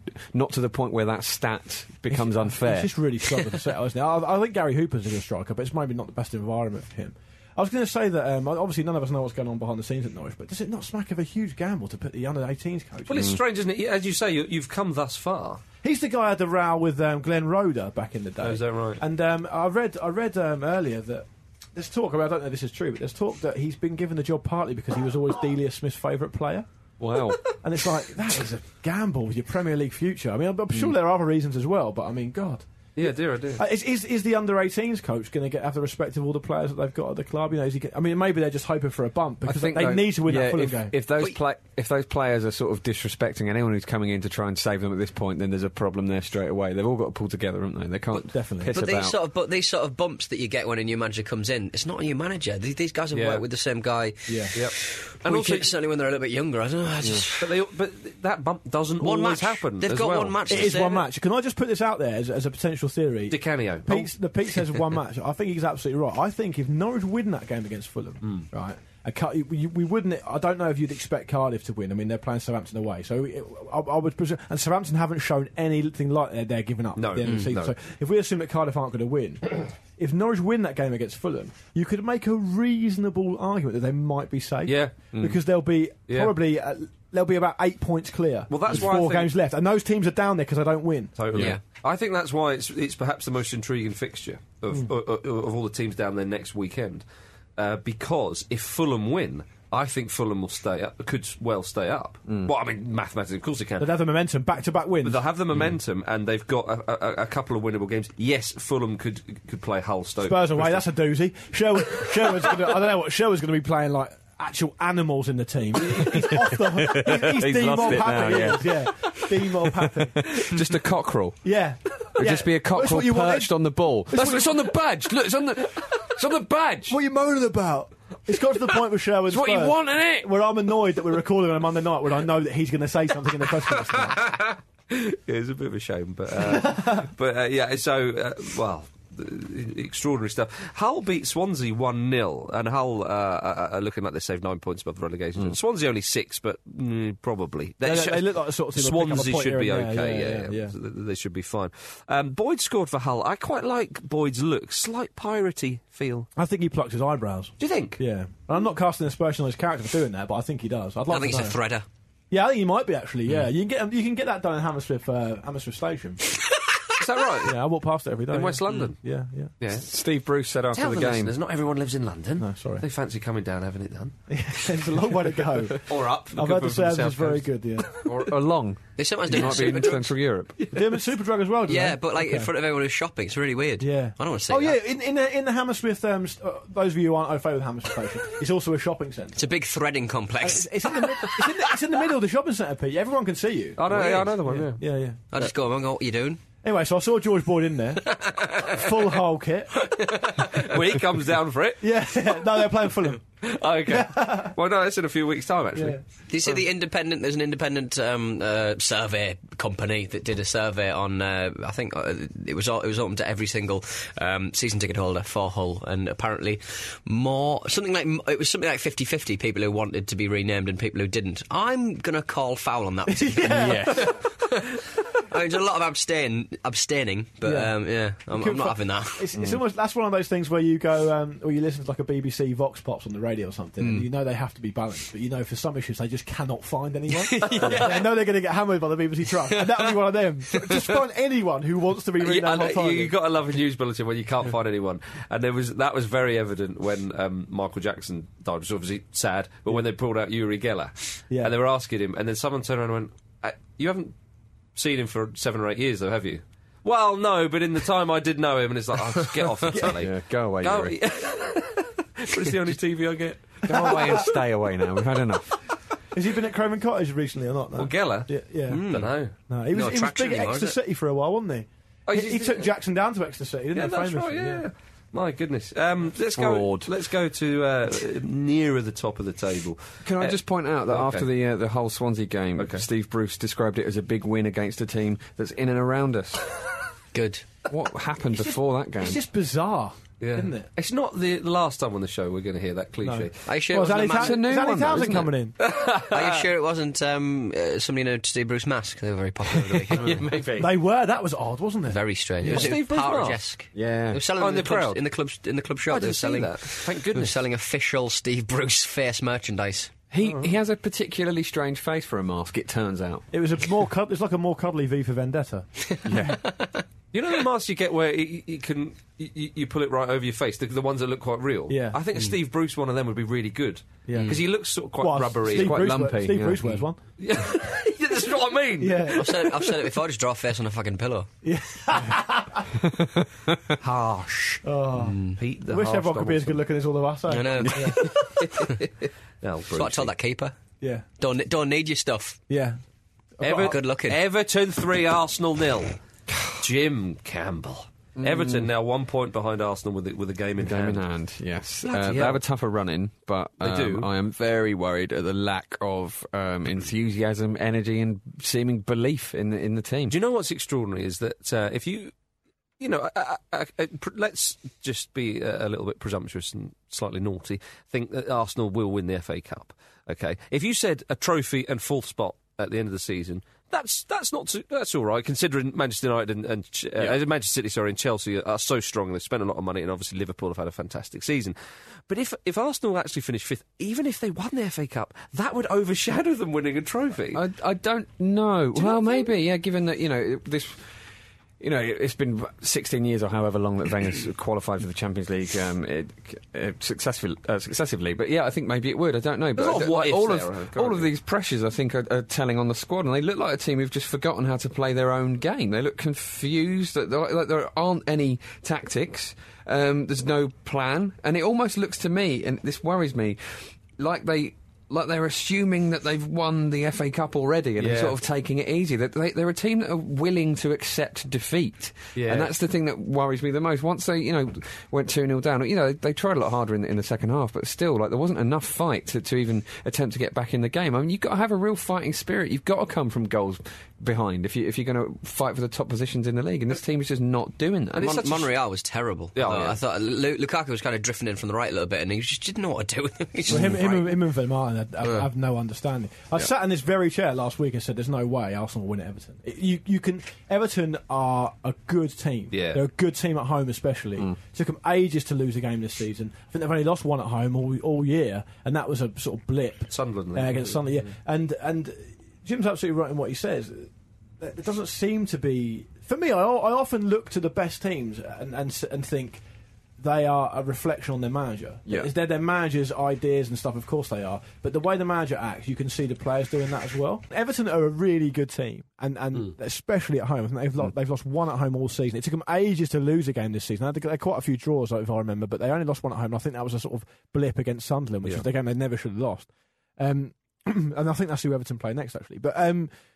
to the point where that stat becomes unfair. It's just really struggled to settle, isn't it? I think Gary Hooper's a good striker, but it's maybe not the best environment for him. I was going to say that obviously none of us know what's going on behind the scenes at Norwich, but does it not smack of a huge gamble to put the under-18s coach? Well, it's strange, isn't it? As you say, you've come thus far. He's the guy who had the row with Glenn Roeder back in the day. Oh, is that right? And I read earlier that there's talk, I don't know if this is true, but there's talk that he's been given the job partly because he was always Delia Smith's favourite player. Wow. And it's like, that is a gamble with your Premier League future. I mean, I'm sure there are other reasons as well, but I mean, God. Yeah, dear, I do. Is the under-18s coach going to have the respect of all the players that they've got at the club? Maybe they're just hoping for a bump because they need to win that Fulham game. If those players are sort of disrespecting anyone who's coming in to try and save them at this point, then there's a problem there straight away. They've all got to pull together, haven't they? They can't definitely. piss about. But these sort of bumps that you get when a new manager comes in, it's not a new manager. These guys have worked with the same guy. Yeah. Yep. And also, certainly when they're a little bit younger, I don't know. But that bump doesn't always happen. They've got one match. It is one match. Can I just put this out there as a potential theory? Di Canio. Pete says one match. I think he's absolutely right. I think if Norwich win that game against Fulham, right, we wouldn't. I don't know if you'd expect Cardiff to win. I mean, they're playing Southampton away, so I would presume. And Southampton haven't shown anything like they're giving up at the end of the season. No. So if we assume that Cardiff aren't going to win, if Norwich win that game against Fulham, you could make a reasonable argument that they might be safe. Yeah, because they'll be probably. They'll be about 8 points clear. Well, that's with why 4 games left, and those teams are down there because they don't win. Totally. Yeah. I think that's why it's perhaps the most intriguing fixture of all the teams down there next weekend. Because if Fulham win, I think Fulham will stay up. Could well stay up. Well, I mean, mathematically, of course they can. They'll have the momentum, back-to-back wins. But they'll have the momentum, and they've got a couple of winnable games. Yes, Fulham could play Hull, Stoke. Spurs away. That's a doozy. Sherwood's gonna, I don't know what Sherwood's going to be playing like. Actual animals in the team. He's off the. He's D-Mob happy. Yeah, D-Mob happy. Just a cockerel. Yeah. It'd just be a cockerel perched on the ball. It's on the badge. Look, it's on the badge. What are you moaning about? It's got to the point with Sherwood's. It's what you want, isn't it? Where I'm annoyed that we're recording on a Monday night when I know that he's going to say something in the press conference. Yeah, it's a bit of a shame, but yeah. So well. Extraordinary stuff. Hull beat Swansea 1-0, and Hull are looking like they saved 9 points above the relegation zone. Swansea only 6, but probably they look like the sort of team Swansea should be okay. Yeah. They should be fine. Boyd scored for Hull. I quite like Boyd's look, slight piratey feel. I think he plucks his eyebrows. Do you think? Yeah. I'm not casting aspersion on his character for doing that, but I think he does. I think he's a threader. Yeah, I think he might be actually. Yeah, you can get that done in Hammersmith Station. Is that right? Yeah, I walk past it every day. In West London? Yeah. Steve Bruce said after the game... Not everyone lives in London. No, sorry. They fancy coming down, having it done. It's a long way to go. Or up. I've heard the service is very good, yeah. or long. They sometimes It do might be in Central Europe. They do them at Superdrug as well, do Yeah, they? but in front of everyone who's shopping. It's really weird. Yeah. I don't want to say that. that. In the Hammersmith, those of you who aren't au fait with Hammersmith Station, it's also a shopping centre. It's a big threading complex. It's in the middle of the shopping centre, Pete. Everyone can see you. I know the one, Yeah. I just go, what are you doing? Anyway, so I saw George Boyd in there, full Hull kit. Well, he comes down for it. Yeah. No, they're playing Fulham. Okay. Well, no, that's in a few weeks' time, actually. Yeah. Do you see the independent? There's an independent survey company that did a survey on. I think it was open to every single season ticket holder for Hull, and apparently something like 50-50 people who wanted to be renamed and people who didn't. I'm gonna call foul on that particular. I mean, there's a lot of abstaining, but I'm not having that. It's almost that's one of those things where you go or you listen to like a BBC Vox Pops on the radio or something, and you know they have to be balanced, but you know for some issues they just cannot find anyone. They know they're going to get hammered by the BBC Trust, and that would be one of them. Just find anyone who wants to be renamed. You've got to love a news bulletin when you can't find anyone, and that was very evident when Michael Jackson died, which was obviously sad. But when they pulled out Uri Geller, and they were asking him, and then someone turned around and went, "You haven't seen him for 7 or 8 years, though, have you?" Well, no, but in the time I did know him, and it's like, just get off the telly. Yeah, go away, Yuri. But it's the only TV I get. Go away and stay away now. We've had enough. Has he been at Craven Cottage recently or not? No? Well, Geller? Yeah. Don't know. No, he was big at Exeter City for a while, wasn't he? Oh, he took Jackson down to Exeter City, didn't he? That's famously? right, yeah. My goodness. Let's go to nearer the top of the table. Can I just point out that after the whole Swansea game, Steve Bruce described it as a big win against a team that's in and around us. Good. What happened before that game? It's just bizarre. Yeah. Isn't it? It's not the last time on the show we're going to hear that cliche. No. Are you sure Well, it wasn't is Ali Townsend coming in? Are you sure it wasn't somebody in a Steve Bruce mask? They were very popular over the weekend. Yeah, maybe. They were. That was odd, wasn't it? Very strange. Yeah. It was Steve Bruce Partridge-esque. Yeah. They were selling in the crowd? in the club shop. I They were didn't see selling that. Thank They were goodness. selling official Steve Bruce face merchandise. He has a particularly strange face for a mask, it turns out. It was it's like a more cuddly V for Vendetta. Yeah. You know the masks you get where you pull it right over your face, the ones that look quite real? Yeah. I think a Steve Bruce one of them would be really good. Yeah. Because he looks sort of quite Well, rubbery. Steve quite Bruce lumpy, Steve yeah. Bruce wears one. Yeah, that's what I mean. Yeah. I've said it before. Just draw a face on a fucking pillow. Harsh. Pete the I wish harsh everyone could be as Donaldson. good looking as all of us. I know. Oh, That's what I told that keeper. Yeah. Don't need your stuff. Yeah. Good looking. Everton 3, Arsenal 0. Jim Campbell. Everton now 1 point behind Arsenal with a game in Game in hand. hand, yes. Bloody They hell. have a tougher run in, but They do. I am very worried at the lack of enthusiasm, energy, and seeming belief in the team. Do you know what's extraordinary is that if you know, let's just be a little bit presumptuous and slightly naughty, think that Arsenal will win the FA Cup. Okay, if you said a trophy and fourth spot at the end of the season, that's all right, considering Manchester United and Manchester City, and Chelsea are so strong. They've spent a lot of money, and obviously Liverpool have had a fantastic season. But if Arsenal actually finished fifth, even if they won the FA Cup, that would overshadow them winning a trophy. I don't know. Do you Well, not think? maybe, yeah, given that, this... it's been 16 years or however long that Wenger's qualified for the Champions League successively. But yeah, I think maybe it would. I don't know. There's a lot But of what ifs all there, of currently. these pressures, I think, are telling on the squad, and they look like a team who've just forgotten how to play their own game. They look confused. Like there aren't any tactics. There's no plan, and it almost looks to me, and this worries me, like they're assuming that they've won the FA Cup already and are sort of taking it easy. They're a team that are willing to accept defeat. Yeah. And that's the thing that worries me the most. Once they, went 2-0 down, they tried a lot harder in the second half, but still, there wasn't enough fight to even attempt to get back in the game. I mean, you've got to have a real fighting spirit. You've got to come from goals behind if you're going to fight for the top positions in the league, and this team is just not doing that. And Monreal was terrible. Yeah, yeah. I thought Lukaku was kind of drifting in from the right a little bit, and he just didn't know what to do with him. He just Well, right. him and Van Martin have no understanding. I sat in this very chair last week and said, "There's no way Arsenal will win at Everton." You can. Everton are a good team. Yeah. They're a good team at home, especially. It took them ages to lose a game this season. I think they've only lost one at home all year, and that was a sort of blip. Sunderland against Sunderland. Yeah, and Jim's absolutely right in what he says. There doesn't seem to be. For me, I often look to the best teams and think they are a reflection on their manager. Yeah. They're their manager's ideas and stuff, of course they are. But the way the manager acts, you can see the players doing that as well. Everton are a really good team, and especially at home. I think they've lost one at home all season. It took them ages to lose a game this season. They had quite a few draws, if I remember, but they only lost one at home. And I think that was a sort of blip against Sunderland, which was the game they never should have lost. And I think that's who Everton play next, actually. But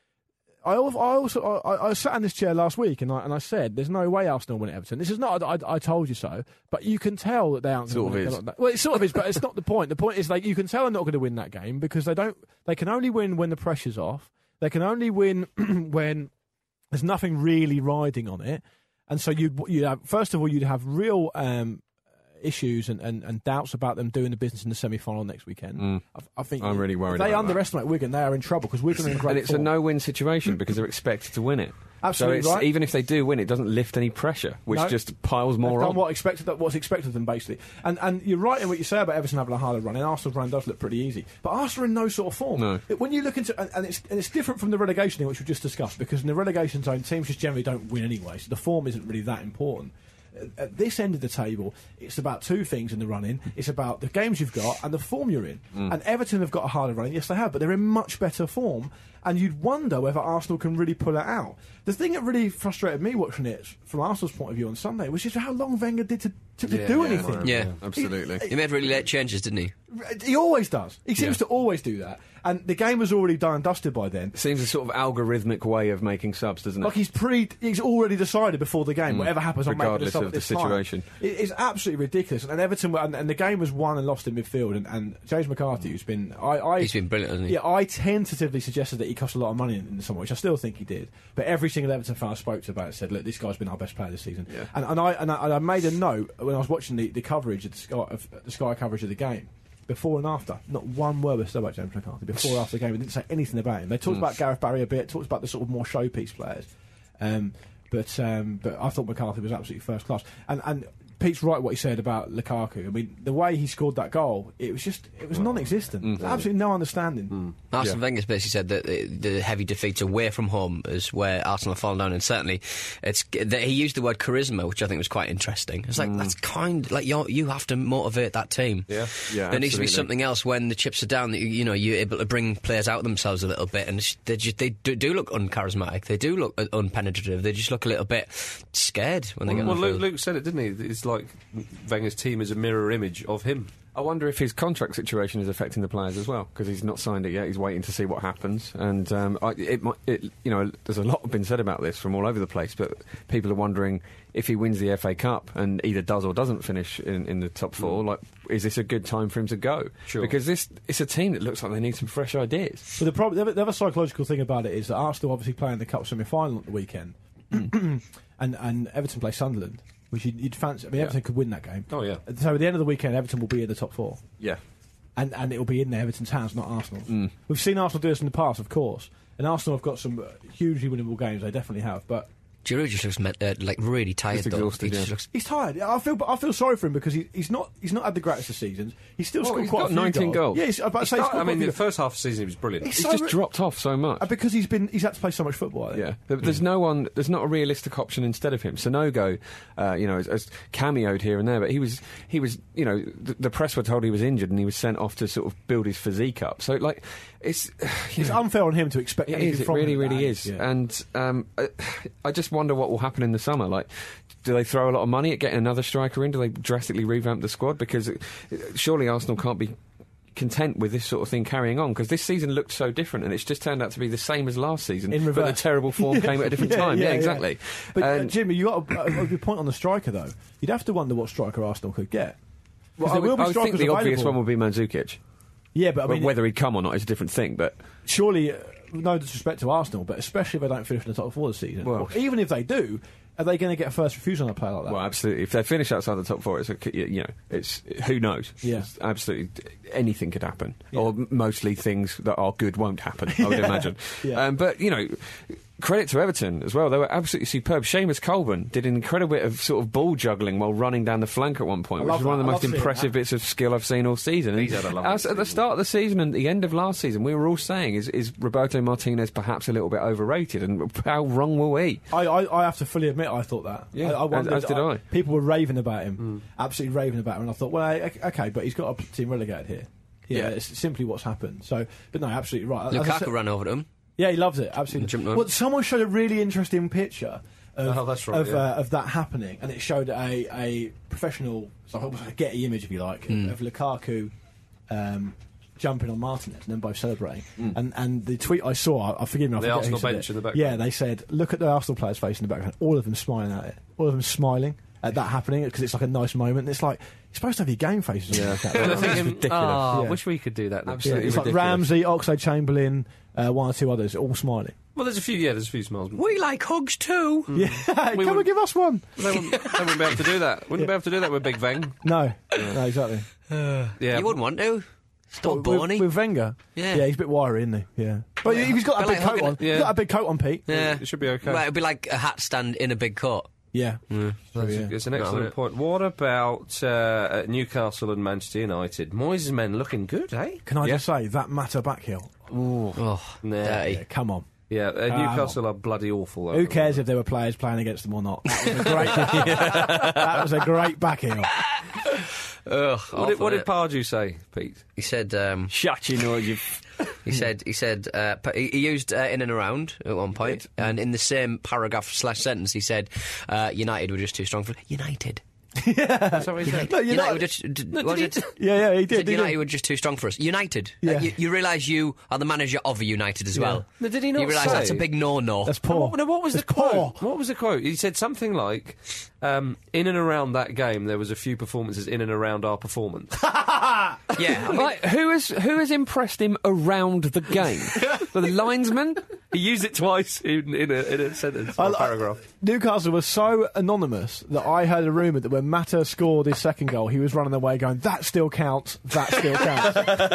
I sat in this chair last week and I said, "There's no way Arsenal win at Everton." This is not I told you so, but you can tell that they aren't. Sort of gonna is. win. Well, it sort of is, but it's not the point. The point is, you can tell they're not going to win that game because they don't. They can only win when the pressure's off. They can only win when there's nothing really riding on it. And so you'd have, first of all, you'd have real issues and doubts about them doing the business in the semi-final next weekend. I think I'm really worried if they about underestimate Wigan, they are in trouble because Wigan are in great And it's a form. no-win situation because they're expected to win it. Absolutely so right. even if they do win, it doesn't lift any pressure, which No. just piles more They've on. done what's expected of them, basically. And you're right in what you say about Everton having a harder run, and Arsenal's run does look pretty easy. But Arsenal are in no sort of form. No. When you look into... And it's different from the relegation thing, which we just discussed, because in the relegation zone, teams just generally don't win anyway, so the form isn't really that important. At this end of the table, it's about two things in the run-in. It's about the games you've got and the form you're in. And Everton have got a harder run-in. Yes, they have, but they're in much better form. And you'd wonder whether Arsenal can really pull it out. The thing that really frustrated me watching it from Arsenal's point of view on Sunday was just how long Wenger to do anything. Yeah. Absolutely. He made really late changes, didn't he? He always does. He seems to always do that. And the game was already done and dusted by then. Seems a sort of algorithmic way of making subs, doesn't it? Like he's already decided before the game, whatever happens, I'm making regardless a sub of at the this time. situation. It's absolutely ridiculous. And Everton, and the game was won and lost in midfield. And James McCarthy, who's been, He's been brilliant, hasn't he? Yeah, I tentatively suggested that he cost a lot of money in some way, which I still think he did. But every single Everton fan I spoke to about it said, "Look, this guy's been our best player this season." Yeah. And I made a note when I was watching the coverage of the Sky coverage of the game. Before and after, not one word was said about James McCarthy. Before or after the game, they didn't say anything about him. They talked about Gareth Barry a bit, talked about the sort of more showpiece players, but I thought McCarthy was absolutely first class. And Pete's right what he said about Lukaku. I mean, the way he scored that goal, it was non-existent. Absolutely no understanding. Arsene Wenger's basically said that the heavy defeats away from home is where Arsenal have fallen down, and certainly he used the word charisma, which I think was quite interesting. It's like that's kind like you have to motivate that team. Yeah, there needs to be something else when the chips are down that you're able to bring players out themselves a little bit, and they do look uncharismatic. They do look unpenetrative. They just look a little bit scared when they get on the field. Luke said it, didn't he? It's like Wenger's team is a mirror image of him. I wonder if his contract situation is affecting the players as well, because he's not signed it yet. He's waiting to see what happens, and there's a lot been said about this from all over the place. But people are wondering if he wins the FA Cup and either does or doesn't finish in the top four. Like, is this a good time for him to go? Sure. Because it's a team that looks like they need some fresh ideas. But the other psychological thing about it is that Arsenal obviously playing the Cup semi-final at the weekend, and Everton play Sunderland. Which you'd fancy. I mean, Everton could win that game. Oh, yeah. So at the end of the weekend, Everton will be in the top four. Yeah. And it will be in Everton's hands, not Arsenal's. We've seen Arsenal do this in the past, of course. And Arsenal have got some hugely winnable games. They definitely have. But Giroud just looks like really tired. Just exhausted, though. yeah. he's tired. I feel sorry for him because he's not had the greatest of seasons. He's still scored he's quite got a few 19 goals. Yeah, he's about to say he's scored quite a few the goals. first half of the season he was brilliant. He's He's so just dropped off so much. because he's had to play so much football. I think. Yeah, there's no one. There's not a realistic option instead of him. Sonogo, has cameoed here and there, but he was. The press were told he was injured, and he was sent off to sort of build his physique up. So it's unfair on him to expect anything from him. It really is. Yeah. And I just wonder what will happen in the summer. Like, do they throw a lot of money at getting another striker in? Do they drastically revamp the squad? Because surely Arsenal can't be content with this sort of thing carrying on, because this season looked so different, and it's just turned out to be the same as last season, in reverse. but the terrible form came at a different time. Yeah, exactly. But Jimmy, you got a good point on the striker though. You'd have to wonder what striker Arsenal could get. Well, there will be I would think strikers the obvious available. one would be Mandzukic. Yeah, but I mean, whether he'd come or not is a different thing. But surely, no disrespect to Arsenal, but especially if they don't finish in the top four this season, Well, or even if they do, are they going to get a first refusal on a player like that? well, absolutely. If they finish outside the top four, it's who knows? Yeah. It's absolutely anything could happen, or mostly things that are good won't happen. I would imagine. Yeah. But credit to Everton as well. They were absolutely superb. Seamus Colburn did an incredible bit of sort of ball juggling while running down the flank at one point, which is one of the most impressive bits of skill I've seen all season. He's had a lovely at the start of the season and the end of last season, we were all saying, is Roberto Martinez perhaps a little bit overrated? And how wrong were we? I have to fully admit I thought that. Yeah, I wondered, as did I. People were raving about him, absolutely raving about him, and I thought, well, okay, but he's got a team relegated here. Yeah, it's simply what's happened. So, but no, absolutely right. Lukaku ran over to him. Yeah, he loves it, absolutely. Well, someone showed a really interesting picture of that happening, and it showed a professional, so a Getty image, if you like, of Lukaku jumping on Martinez and then both celebrating. And the tweet I saw, forgive me, I the forget Arsenal who said bench it. in the background. Yeah, they said, look at the Arsenal players' face in the background, all of them smiling at it, all of them smiling at that happening because it's like a nice moment. And it's like you're supposed to have your game faces. Yeah, like that. They're thinking, ridiculous. I Yeah. wish we could do that. Then. Absolutely It's like ridiculous. Ramsey, Oxlade-Chamberlain, one or two others, all smiling. Well, there's a few smiles. We like hugs too. Yeah, come and give us one. They wouldn't be able to do that. Wouldn't be able to do that with Big Veng. No, no, exactly. Yeah, You wouldn't want to. Still What, bony. with Wenger. Yeah. He's a bit wiry, isn't he? Yeah, but if he's got a But big like coat hugging on. it. Yeah. He's got a big coat on, Pete. Yeah. it should be okay. Well, it'd be like a hat stand in a big coat. Yeah. It's an excellent point. What about Newcastle and Manchester United? Moyes' men looking good, eh? Can I just say that Mata Backhill? Oh, Nah. dirty. Yeah, come on. Yeah, Newcastle are bloody awful. Who cares if there were players playing against them or not? That was a great backheel. Ugh, What did Pardew say, Pete? He said? Shut your noise, you... He said. He used in and around at one point, and in the same paragraph / sentence, he said, "United were just too strong for United." That's what he said. No, United were just... was it? Yeah, he did. United were just too strong for us. United. Yeah. You realise you are the manager of a United as well. No, did he not You realise say- that's a big no-no. That's poor. What was That's the quote? poor. What was the quote? He said something like, in and around that game, there was a few performances in and around our performance. Yeah. I mean, Like, who has impressed him around the game? The linesman? He used it twice in a sentence, or a paragraph. Newcastle was so anonymous that I heard a rumour that when Mata scored his second goal, he was running away going, that still counts, that still counts.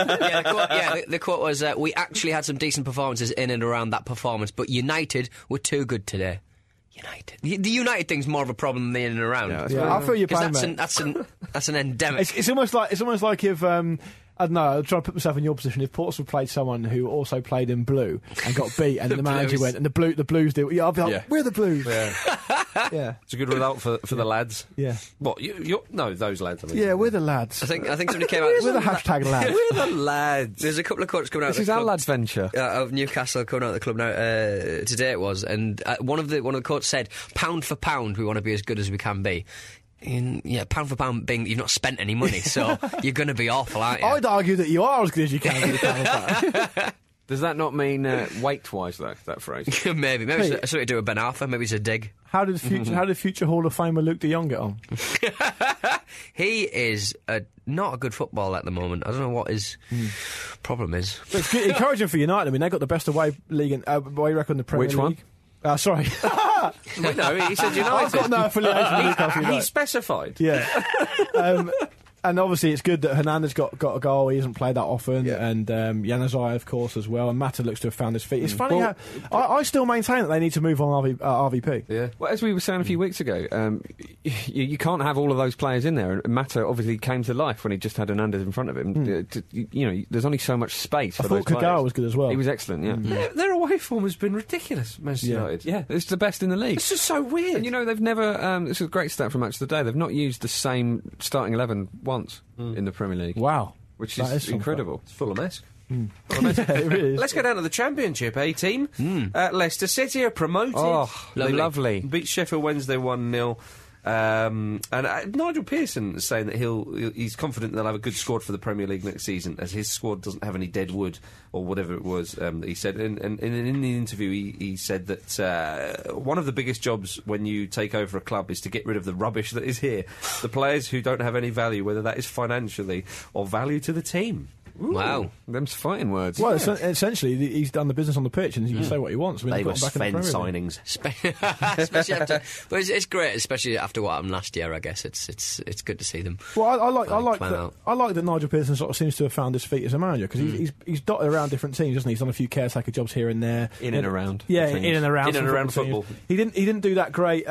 the quote was, we actually had some decent performances in and around that performance, but United were too good today. United. The United thing's more of a problem than the in and around. Yeah, I feel your 'Cause pain, mate. that's an endemic. It's almost like if I don't know. I'm trying to put myself in your position. If Portsmouth played someone who also played in blue and got beat, and the manager Blues. went and the Blues did. Yeah, I'd be like, Yeah. we're the Blues. Yeah. Yeah, It's a good result for the lads. yeah, What? No, those lads. I mean. yeah. We're the lads. I think somebody came out. We're the hashtag lads. We're the lads. There's a couple of quotes coming out. This of is the our club, lads' venture. of Newcastle coming out of the club now. Today it was, and one of the quotes said, "Pound for pound, we want to be as good as we can be." Pound for pound being you've not spent any money, so you're going to be awful, aren't you? I'd argue that you are as good as you can be. Does that not mean weight-wise, though, that phrase? maybe Hey. it's something to do with Ben Arthur. Maybe it's a dig. How did future Hall of Famer Luke de Jong get on? He is not a good footballer at the moment. I don't know what his problem is. But it's good, encouraging for United. I mean, they got the best away league away record in the Premier Which League. one? Sorry, No, he said United. I've got no affiliation with Newcastle He United. specified. Yeah. And obviously it's good that Hernandez got a goal. He hasn't played that often. Yeah. And Januzaj, of course, as well. And Mata looks to have found his feet. It's funny how... I still maintain that they need to move on RVP. Yeah. Well, as we were saying a few weeks ago, you can't have all of those players in there. And Mata obviously came to life when he just had Hernandez in front of him. There's only so much space I for thought those players. Kagawa was good as well. He was excellent, yeah. Their away form has been ridiculous, Manchester United. Yeah, it's the best in the league. It's just so weird. And they've never. This is a great stat from Match of the Day. They've not used the same starting 11 once in the Premier League. Wow. Which That is some incredible. It's Fulham-esque. Yeah, it really is. Let's go down to the Championship, team. Leicester City are promoted. Oh, lovely. Beat Sheffield Wednesday 1-0. And Nigel Pearson is saying that he's confident they'll have a good squad for the Premier League next season, as his squad doesn't have any dead wood or whatever it was that he said. And in the interview, he said that one of the biggest jobs when you take over a club is to get rid of the rubbish that is here, the players who don't have any value, whether that is financially or value to the team. Wow. Them's fighting words. Well, essentially, he's done the business on the pitch and he can say what he wants. I mean, They they've were got him back in the Sven Premier League. signings. Especially after, but it's great, especially after what happened last year. I guess it's good to see them. Well, I like climb that. out. I like that Nigel Pearson sort of seems to have found his feet as a manager because he's dotted around different teams, hasn't he? He's done a few caretaker jobs here and there, In and around Yeah, teams. in and around, In and some around teams. football. He didn't do that great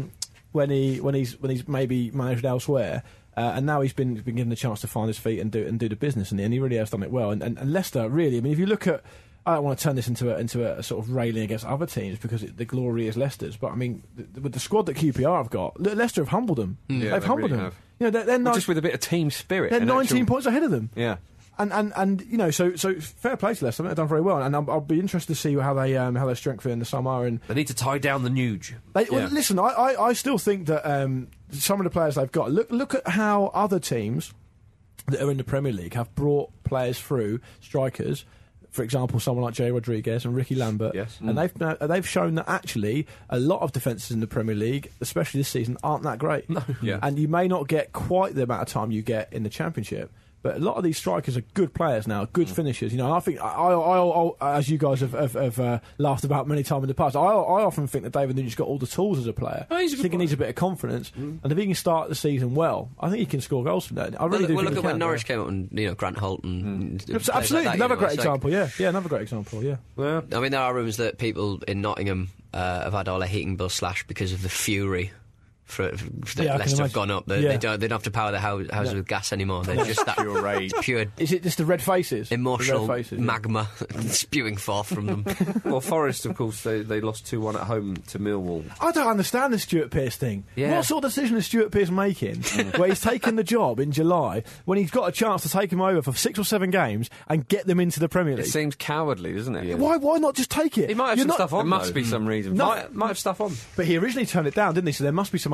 when he's maybe managed elsewhere. And now he's been given the chance to find his feet and do the business, and he really has done it well. And Leicester, really, I mean, if you look at, I don't want to turn this into a sort of railing against other teams because the glory is Leicester's, but I mean, with the squad that QPR have got, Leicester have humbled them. Yeah, They've they humbled really them. have. They're Just with a bit of team spirit. they're and 19 actual- points ahead of them. Yeah. And so fair play to Leicester. They've done very well, and I'll be interested to see how they strengthen in the summer. And They need to tie down the Nuge. listen, I still think that some of the players they've got. Look at how other teams that are in the Premier League have brought players through, strikers. For example, someone like Jay Rodriguez and Ricky Lambert, Yes. and they've shown that actually a lot of defences in the Premier League, especially this season, aren't that great. No. Yeah. And you may not get quite the amount of time you get in the Championship. But a lot of these strikers are good players now, good finishers. And I think, I as you guys have laughed about many times in the past, I often think that David Nunes got all the tools as a player. Oh, he's a I think he good needs a bit of confidence. And if he can start the season well, I think he can score goals from that. I really do. Well, think look he at when can, Norwich came out and Grant Holt and players Absolutely, like that, another you know, great it's like- example. Yeah, another great example. Yeah. Yeah. I mean, there are rumours that people in Nottingham have had all their heating bills slashed because of the fury that Yeah, I can Leicester have imagine. gone up. They don't have to power their houses with gas anymore. They're just that Pure rage. pure Is it just the red faces? emotional The red faces, yeah. magma spewing forth from them. Well, Forest, of course, they lost 2-1 at home to Millwall. I don't understand the Stuart Pearce thing. Yeah. What sort of decision is Stuart Pearce making where he's taken the job in July when he's got a chance to take him over for 6 or 7 games and get them into the Premier It League? seems cowardly, doesn't it? Why not just take it? He might have You're some not- stuff on. There must though. be some reason. No. for it. Might have stuff on. But he originally turned it down, didn't he? So there must be some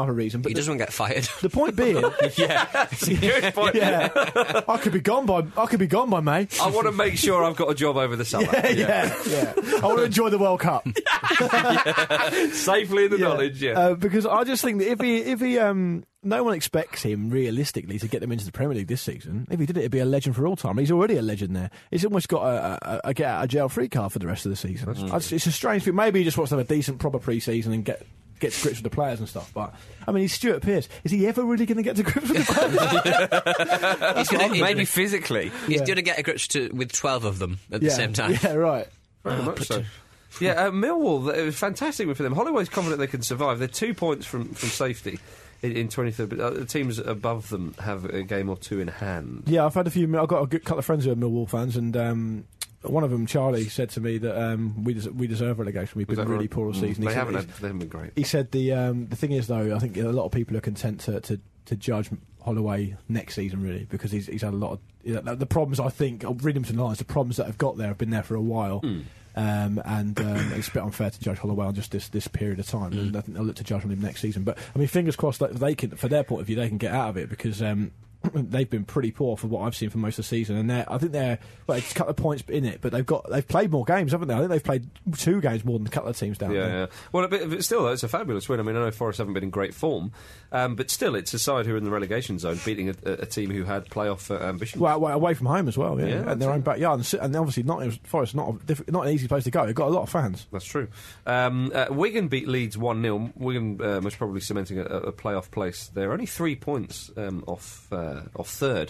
type of reason. But he doesn't want to get fired. The point being, Yeah, it's a good point. yeah, I could be gone by May. I want to make sure I've got a job over the summer. Yeah. I want to enjoy the World Cup Safely in the knowledge, because I just think that if he no one expects him realistically to get them into the Premier League this season. If he did it, he'd be a legend for all time. He's already a legend there. He's almost got a get out of jail free card for the rest of the season. It's a strange thing. Maybe he just wants to have a decent, proper pre-season and get to grips with the players and stuff. But I mean, he's Stuart Pearce. Is he ever really going to get to grips with the players? Maybe physically. He's going to get to grips with 12 of them at the same time. Yeah, right. Very much so. Yeah, Millwall, it was fantastic for them. Holloway's confident they can survive. They're 2 points from safety in 23rd, but the teams above them have a game or two in hand. Yeah, I've got a good couple of friends who are Millwall fans, and one of them, Charlie, said to me that we deserve relegation. We've been really poor all season. They haven't been great. He said the thing is, though, I think a lot of people are content to judge Holloway next season, really, because he's had a lot of the problems. I think I'll read him some lines. The problems that have got there have been there for a while. And it's a bit unfair to judge Holloway on just this period of time. And I think they'll look to judge on him next season. But I mean, fingers crossed that they can, for their point of view, they can get out of it, because they've been pretty poor for what I've seen for most of the season. And I think they're it's a couple of points in it, but they've played more games, haven't they? I think they've played 2 games more than a couple of teams down there. Yeah. Well, but still, though, it's a fabulous win. I mean, I know Forest haven't been in great form, but still, it's a side who are in the relegation zone, beating a team who had playoff ambitions. Well, away from home as well, and their own backyard, and obviously Forest not an easy place to go. They've got a lot of fans. That's true. Wigan beat Leeds 1-0. Wigan most probably cementing a playoff place. They're only 3 points off third.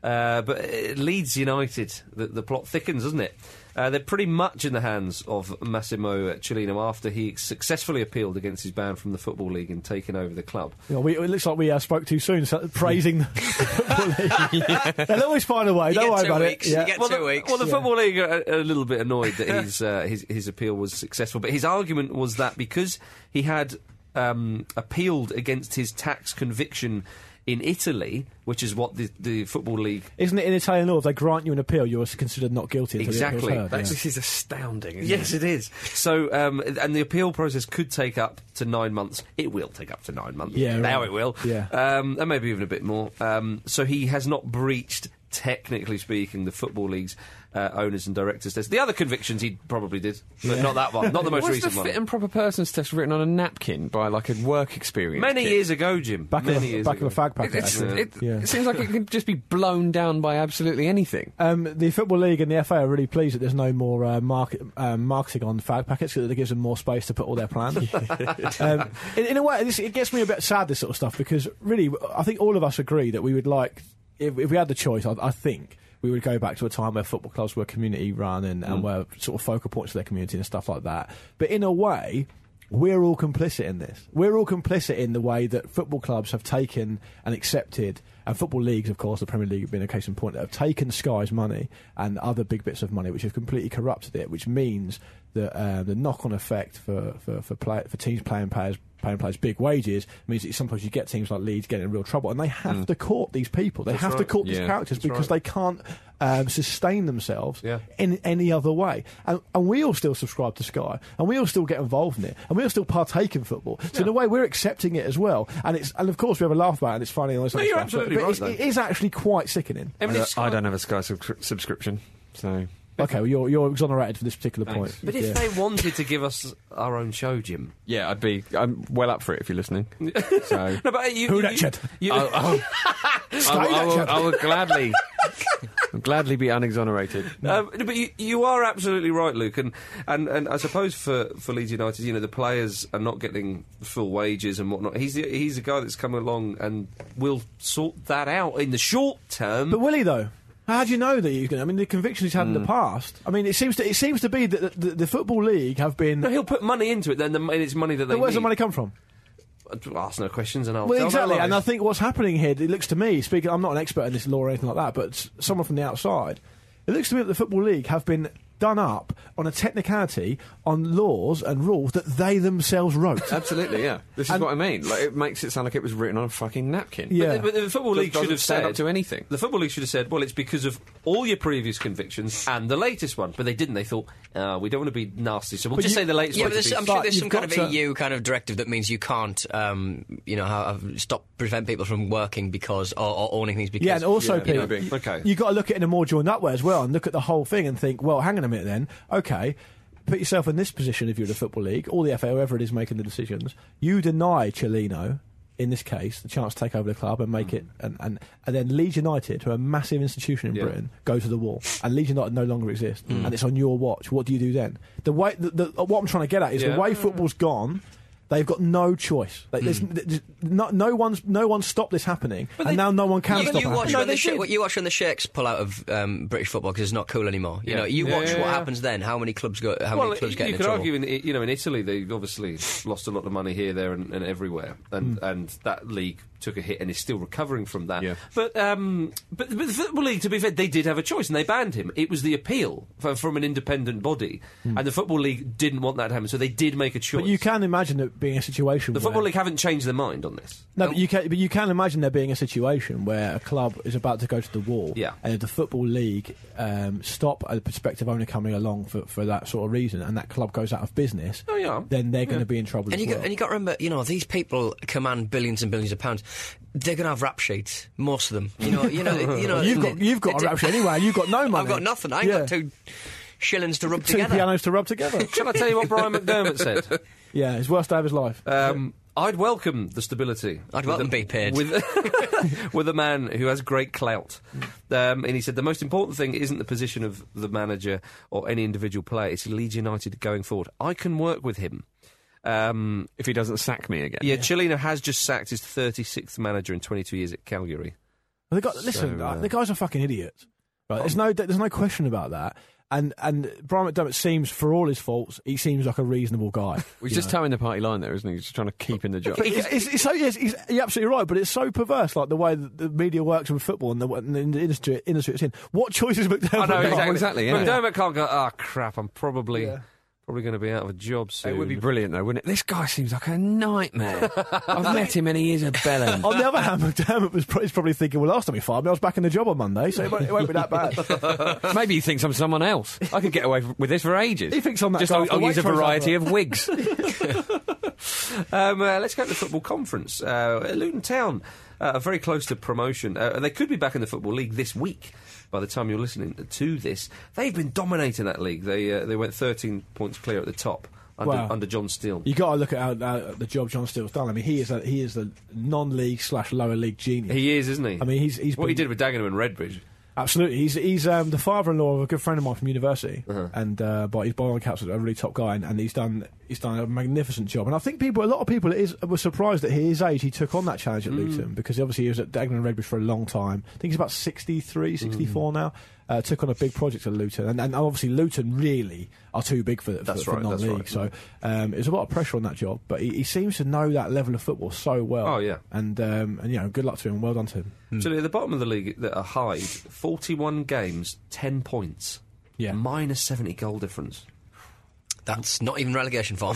But Leeds United, the plot thickens, doesn't it? They're pretty much in the hands of Massimo Cellino after he successfully appealed against his ban from the Football League and taken over the club. It looks like we spoke too soon, praising the Football League. They'll always find a way. Don't worry about it. You get 2 weeks. Well, the Football League are a little bit annoyed that his appeal was successful, but his argument was that because he had appealed against his tax conviction in Italy, which is what the Football League... Isn't it in Italian law, if they grant you an appeal, you're considered not guilty until exactly. the appeal's heard? This is astounding, isn't yes, it is. So, and the appeal process could take up to 9 months. It will take up to 9 months. Yeah, now right. it will. Yeah. And maybe even a bit more. So he has not breached, technically speaking, the Football League's owners and directors test. The other convictions he probably did, but not that one, not the most Was recent the one. fit and proper persons test written on a napkin by like a work experience? Many kid? years ago, Jim. Back of a fag packet. It seems like it could just be blown down by absolutely anything. The Football League and the FA are really pleased that there's no more marketing on fag packets, because it gives them more space to put all their plans. In a way, it gets me a bit sad, this sort of stuff, because really, I think all of us agree that we would like, if we had the choice, I think we would go back to a time where football clubs were community run and were sort of focal points for their community and stuff like that. But in a way, we're all complicit in this. We're all complicit in the way that football clubs have taken and accepted, and football leagues, of course, the Premier League being a case in point, that have taken Sky's money and other big bits of money, which have completely corrupted it, which means that the knock-on effect for teams paying players big wages means that sometimes you get teams like Leeds getting in real trouble, and they have to court these people. They have to court these characters because they can't sustain themselves in any other way. And we all still subscribe to Sky, and we all still get involved in it, and we all still partake in football. So in a way, we're accepting it as well. And of course we have a laugh about it, and it's funny and all this you're stuff. absolutely but right, it is actually quite sickening. I don't have a Sky subscription, so... Okay, well, you're exonerated for this particular point. But if they wanted to give us our own show, Jim... Yeah, I'm well up for it if you're listening. So. No, but Who that chat? I will gladly be unexonerated. But you are absolutely right, Luke, and I suppose for Leeds United, the players are not getting full wages and whatnot. He's a guy that's come along and will sort that out in the short term. But will he, though? How do you know that he's going to... I mean, the convictions he's had in the past... I mean, it seems to be that the Football League have been... No, he'll put money into it, then it's money that they need. Where's the money come from? Ask no questions and I'll Well, tell exactly, no and I think what's happening here, it looks to me, I'm not an expert in this law or anything like that, but someone from the outside, it looks to me that the Football League have been done up on a technicality on laws and rules that they themselves wrote. Absolutely, yeah. This is what I mean. Like, it makes it sound like it was written on a fucking napkin. Yeah. But the Football League should have stand said up to anything. The Football League should have said, well, it's because of all your previous convictions and the latest one. But they didn't. They thought, we don't want to be nasty, so we'll just say the latest one. Yeah, but I'm sure there's some kind of got EU kind of directive that means you can't, prevent people from working because or owning things because. Yeah, and also, Yeah, Pete, okay. you've got to look at it in a more joined up way as well and look at the whole thing and think, well, hang on a minute then. Okay, put yourself in this position if you're the Football League, or the FA, whoever it is making the decisions. You deny Cellino, in this case, the chance to take over the club and make it, and then Leeds United, who are a massive institution in Britain, go to the wall, and Leeds United no longer exist, and it's on your watch. What do you do then? The way, what I'm trying to get at is the way football's gone. They've got no choice. Like, there's no one's stopped this happening, and now no one can stop it. You watch when the Sheikhs pull out of British football because it's not cool anymore. You know, you watch what happens then. How many clubs go? Many clubs get in trouble? You could argue, in Italy, they've obviously lost a lot of money here, there, and everywhere, and that league took a hit and is still recovering from that. Yeah. But the Football League, to be fair, they did have a choice and they banned him. It was the appeal from an independent body, and the Football League didn't want that to happen, so they did make a choice. But you can imagine it being a situation. The Football League haven't changed their mind on this. No, but you can imagine there being a situation where a club is about to go to the wall, and if the Football League stop a prospective owner coming along for that sort of reason, and that club goes out of business, then they're going to be in trouble. And you got to remember, these people command billions and billions of pounds. They're going to have rap sheets, most of them. You've got a rap sheet anyway. You've got no money. I've got nothing. I ain't got 2 shillings to rub together. 2 pianos to rub together. Shall I tell you what Brian McDermott said? Yeah, his worst day of his life. I'd welcome the stability. I'd welcome being paid. With a man who has great clout. And he said the most important thing isn't the position of the manager or any individual player, it's Leeds United going forward. I can work with him. If he doesn't sack me again. Yeah, Cellino has just sacked his 36th manager in 22 years at Calgary. Well, the guy's a fucking idiot. Right? There's no question about that. And Brian McDermott seems, for all his faults, he seems like a reasonable guy. He's just towing the party line there, isn't he? He's just trying to keep in the job. But you're absolutely right, but it's so perverse, like the way that the media works with football and the industry it's in. What choices McDermott got? Exactly, yeah. McDermott can't go, crap, I'm probably going to be out of a job soon. It would be brilliant, though, wouldn't it? This guy seems like a nightmare. I've met him and he is a bellend. On the other hand, McDermott was probably thinking, well, last time he fired me, I was back in the job on Monday, so it won't be that bad. Maybe he thinks I'm someone else. I could get away with this for ages. He thinks I'm that just guy. I'll use a variety of wigs. Let's go to the football conference. Luton Town are very close to promotion. They could be back in the Football League this week. By the time you're listening to this, they've been dominating that league. They went 13 points clear at the top under John Steele. You got to look at the job John Steele's done. I mean, he is a non-league / lower league genius. He is, isn't he? I mean, he's what he did with Dagenham and Redbridge. Absolutely, he's the father-in-law of a good friend of mine from university, and but he's by all accounts a really top guy, and he's done a magnificent job. And I think a lot of people were surprised at his age he took on that challenge at Luton, because obviously he was at Dagenham and Redbridge for a long time. I think he's about 63, 64 now. Took on a big project at Luton, and obviously Luton really are too big for non-league. Right. So there's a lot of pressure on that job, but he seems to know that level of football so well. Oh yeah, and good luck to him. Well done to him. So at the bottom of the league, that are Hyde, 41 games, 10 points, minus 70 goal difference. That's not even relegation form.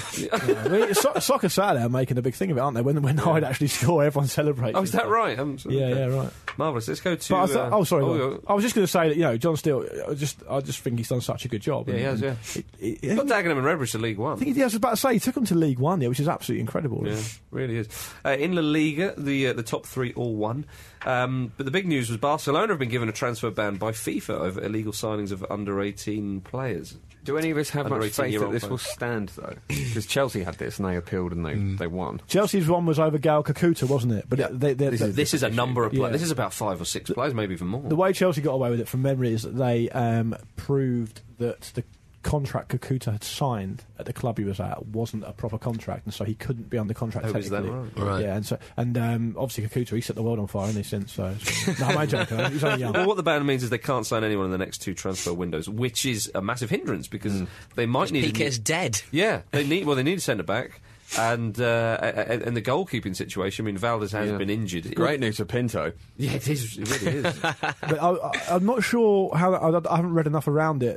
Soccer Saturday are making a big thing of it, aren't they? When Hyde actually score, everyone celebrates. Oh, is that right? Yeah, right. Marvellous. Let's go to... I was just going to say that, John Steele, I just think he's done such a good job. Yeah, he has, yeah. He's got Dagenham and Redbridge to League One. I think I was about to say, he took them to League One, which is absolutely incredible. Yeah, really is. In La Liga, the top three all won. But the big news was Barcelona have been given a transfer ban by FIFA over illegal signings of under-18 players. Do any of us have much faith that this will stand, though? Because Chelsea had this and they appealed and they won. Chelsea's one was over Gal Kakuta, wasn't it? But this is a number of players. This is about 5 or 6 players, maybe even more. The way Chelsea got away with it, from memory, is that they proved that the contract Kakuta had signed at the club he was at wasn't a proper contract, and so he couldn't be under contract technically. Is that right? Yeah, and obviously Kakuta, he set the world on fire, hasn't he, since? So no, I'm joking. He's only young. Well, what the ban means is they can't sign anyone in the next 2 transfer windows, which is a massive hindrance because they might need. Piqué's dead. Yeah, they need a centre back. And the goalkeeping situation, I mean, Valdez has been injured. Great news for Pinto. Yeah, it is. It really is. But I'm not sure how. I haven't read enough around it.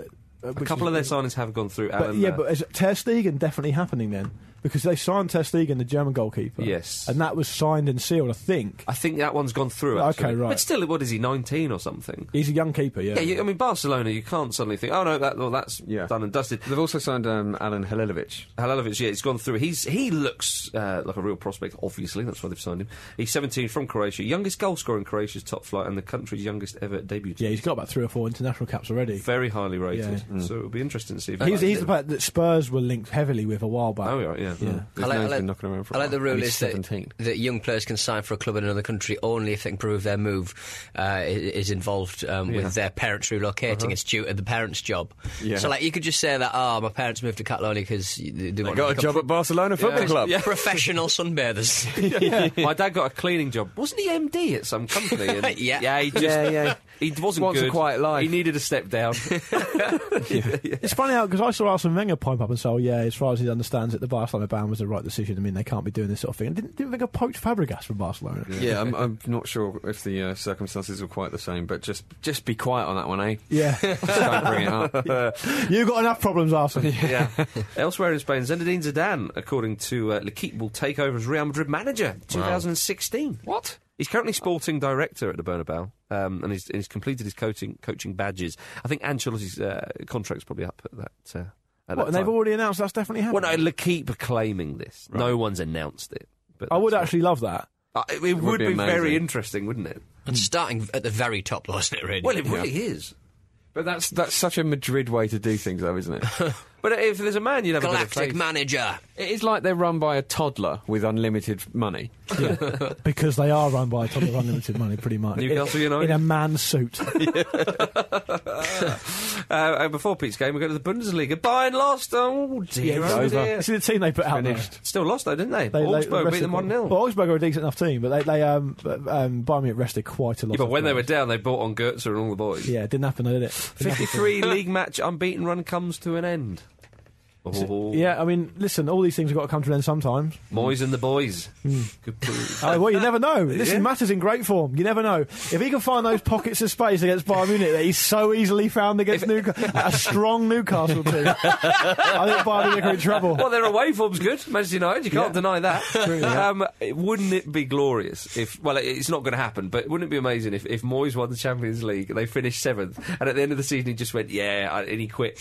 A couple of their signings have gone through. But is Ter Stegen definitely happening then? Because they signed Ter Stegen, the German goalkeeper. Yes. And that was signed and sealed, I think. I think that one's gone through, actually. Okay, right. But still, what is he, 19 or something? He's a young keeper, yeah. Yeah, I mean, Barcelona, you can't suddenly think, oh, no, that's done and dusted. They've also signed Alan Halilovic. Halilovic, yeah, he's gone through. He looks like a real prospect, obviously. That's why they've signed him. He's 17, from Croatia. Youngest goal scorer in Croatia's top flight and the country's youngest ever debutant. Yeah, he's got about 3 or 4 international caps already. Very highly rated. Yeah. So it'll be interesting to see if he's the player that Spurs were linked heavily with a while back. Oh, right, yeah. I like the rule is that young players can sign for a club in another country only if they can prove their move is involved with their parents relocating. It's due to the parents' job. Yeah. So, like, you could just say that, my parents moved to Catalonia because they got a job at Barcelona Football Club. Yeah. Professional sunbathers. My dad got a cleaning job. Wasn't he MD at some company? And yeah. He wasn't good. Quite life. He needed a step down. It's funny how, because I saw Arsene Wenger pipe up and say, as far as he understands it, the Barcelona ban was the right decision. I mean, they can't be doing this sort of thing. Didn't Wenger poach Fabregas from Barcelona? Yeah, I'm not sure if the circumstances were quite the same, but just be quiet on that one, eh? Yeah. Don't bring it up. You've got enough problems, Arsene. Yeah. Elsewhere in Spain, Zinedine Zidane, according to L'Equipe, will take over as Real Madrid manager 2016. What? He's currently sporting director at the Bernabeu, and he's completed his coaching badges. I think Ancelotti's contract's probably up at that. And they've already announced that's definitely happening? Well, no, L'Equipe are claiming this. Right. No one's announced it. But I would actually love that. It would be very interesting, wouldn't it? And starting at the very top, wasn't it, really? Well, it really is. But that's such a Madrid way to do things, though, isn't it? But if there's a man, you'd have a bit of faith. Manager. It is like they're run by a toddler with unlimited money. Yeah, because they are run by a toddler with unlimited money, pretty much. Newcastle United. In a man's suit. And before Pete's game, we go to the Bundesliga. Bayern lost. Oh, dear. Yeah, oh, dear. See the team they put out Finished. there. Still lost, though, didn't they? Augsburg beat them 1-0. Well, Augsburg are a decent enough team, but Bayern Munich rested quite a lot. Yeah, but when they were down, they bought on Goetze and all the boys. Yeah, it didn't happen, did it? 53 league match unbeaten run comes to an end. Oh. Yeah, I mean, listen, all these things have got to come to an end sometimes. Moyes and the boys. Good proof. Well, you never know. Listen, Matta's in great form. You never know. If he can find those pockets of space against Bayern Munich that he's so easily found against a strong Newcastle team, I think Bayern Munich are in trouble. Well, their away form's good, Manchester United. You can't deny that. True, yeah. Wouldn't it be glorious if... Well, it's not going to happen, but wouldn't it be amazing if Moyes won the Champions League, they finished 7th, and at the end of the season he just went, and he quit.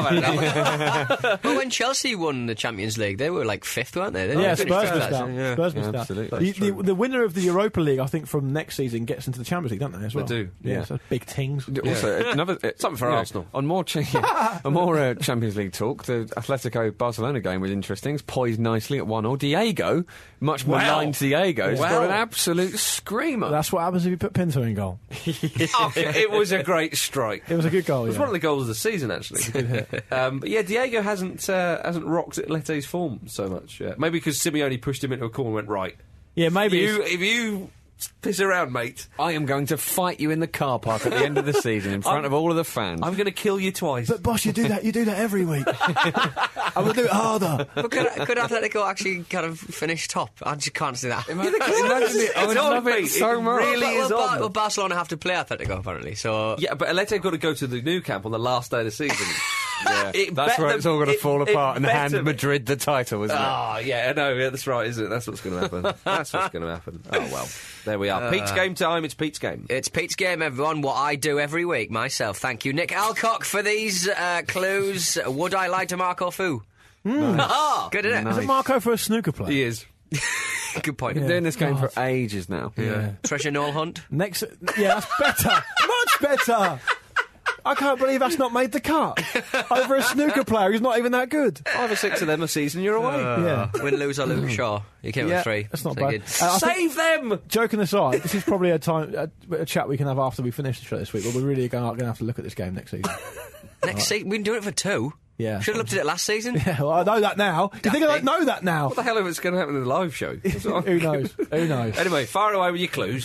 Well, when Chelsea won the Champions League, they were like 5th, weren't they? Spurs missed out. Spurs missed out. Absolutely. The winner of the Europa League, I think, from next season gets into the Champions League, don't they, as well? They do. Yeah, so big things. Also, another... Something for Arsenal. On more Champions League talk, the Atletico-Barcelona game was interesting. It's poised nicely at 1-0. Diego, much maligned Diego, has got an absolute screamer. That's what happens if you put Pinto in goal. It was a great strike. It was a good goal, It was one of the goals of the season, actually. But yeah, Diego hasn't rocked Atlete's form so much. Maybe because Simeone pushed him into a corner and went, right. Yeah, maybe. If you piss around, mate, I am going to fight you in the car park at the end of the season in front of all of the fans. I'm going to kill you twice. But boss, you do that every week. I'm going to do it harder. But could Atletico actually kind of finish top? I just can't see that. Imagine it. I would love it so much. Really is on. Well, Barcelona have to play Atletico, apparently. So yeah, but Atletico got to go to the Nou Camp on the last day of the season. Yeah, that's where it's all going to fall apart and hand Madrid the title, isn't it? Oh, yeah, no, that's right, isn't it? That's what's going to happen. That's what's going to happen. Oh, well, there we are. Pete's game time. It's Pete's game. It's Pete's game, everyone. What I do every week myself. Thank you, Nick Alcock, for these clues. Would I lie to Marco Fu? Nice. Good, isn't it? Nice. Is it Marco for a snooker player? He is. Good point. Been doing this game for ages now. Yeah. Treasure Noel Hunt. That's better. Much better. I can't believe that's not made the cut. Over a snooker player who's not even that good. 5 or 6 of them a season, you're away. Yeah. Win, lose or lose, sure. You came with 3. That's not so bad. Save them! Joking aside, this is probably a chat we can have after we finish the show this week, but we're really going to have to look at this game next season. Next season? We've been doing it for 2. Yeah. Should have looked at it last season. Yeah, well, I know that now. You think I don't know that now? What the hell if it's going to happen in the live show? Who knows? Who knows? Anyway, fire away with your clues.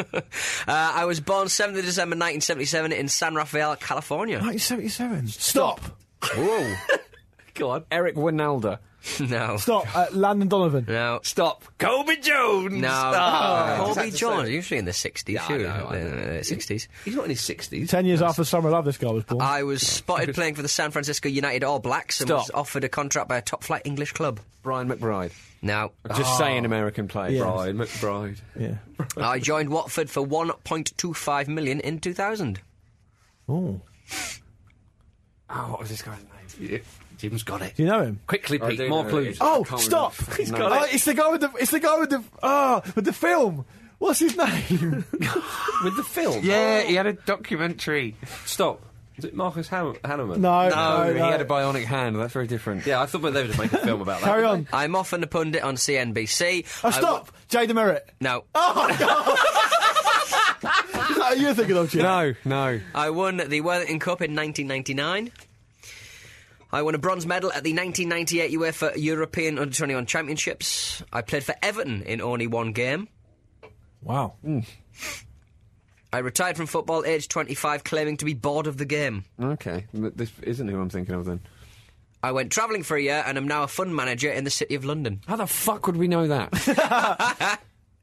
I was born 7th of December 1977 in San Rafael, California. 1977. Stop. Whoa. Go on. Eric Wijnaldum. No. Stop. Landon Donovan. No. Stop. Colby Jones. No. Stop. Colby Jones, usually in the 60s. I know. 60s. He's not in his 60s. 10 years after Summer Love, this guy was born. I was spotted playing for the San Francisco United All Blacks and was offered a contract by a top-flight English club. Brian McBride. No. Just saying American player. Yeah. Brian McBride. Yeah. I joined Watford for $1.25 million in 2000. Oh. Oh, what was this guy's name? Yeah. Jim's got it. Do you know him? Quickly, I Pete. do More know clues. it. Oh, can't stop! remember. He's No. got it. It's the guy with the film. What's his name? With the film. Yeah, he had a documentary. Stop. Is it Marcus Hanneman? No, He had a bionic hand. That's very different. Yeah, I thought they would make a film about that. Carry on. I'm often a pundit on CNBC. Oh, stop! Jay Demerit. No. Oh, God. Is that who you're thinking of, Jim? No. I won the Worthington Cup in 1999. I won a bronze medal at the 1998 UEFA European Under-21 Championships. I played for Everton in only one game. Wow. I retired from football aged 25, claiming to be bored of the game. Okay. This isn't who I'm thinking of then. I went travelling for a year and am now a fund manager in the City of London. How the fuck would we know that?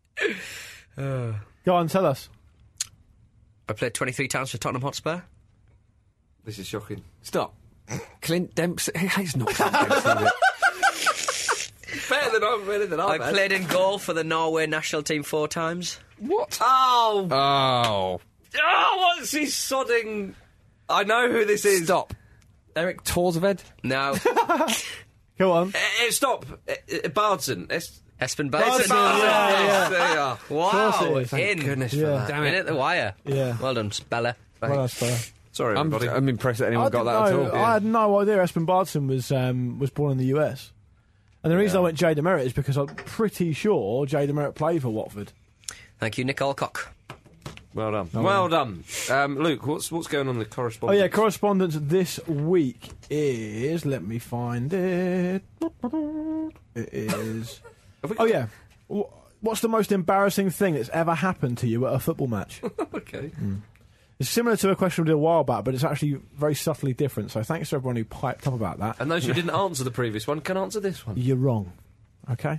Go on, tell us. I played 23 times for Tottenham Hotspur. This is shocking. Stop. Clint Dempsey. It's not Clint Dempsey, is it? Better than I played in goal for the Norway national team 4 times. What? Oh! Oh. Oh, what's he sodding? I know who this is. Stop. Eric Torsved? No. Go on. Stop. Bardson. Espen Bardson, Bardson. yeah. There you are. Wow. Of course it is. In. Goodness Yeah. for that. Damn In it. at the wire. Yeah. Well done, Speller. Well, that's fair. Sorry, everybody. I'm impressed that anyone got that at all. I had no idea Espen Bardson was born in the US. And the reason I went Jay Demerit is because I'm pretty sure Jay Demerit played for Watford. Thank you, Nick Alcock. Well done. Well done. Luke, what's going on in the Oh correspondence? yeah, correspondence this week is. Let me find it. It is. Oh yeah. What's the most embarrassing thing that's ever happened to you at a football match? Okay. It's similar to a question we did a while back, but it's actually very subtly different. So thanks to everyone who piped up about that. And those who didn't answer the previous one can answer this one. You're wrong. Okay.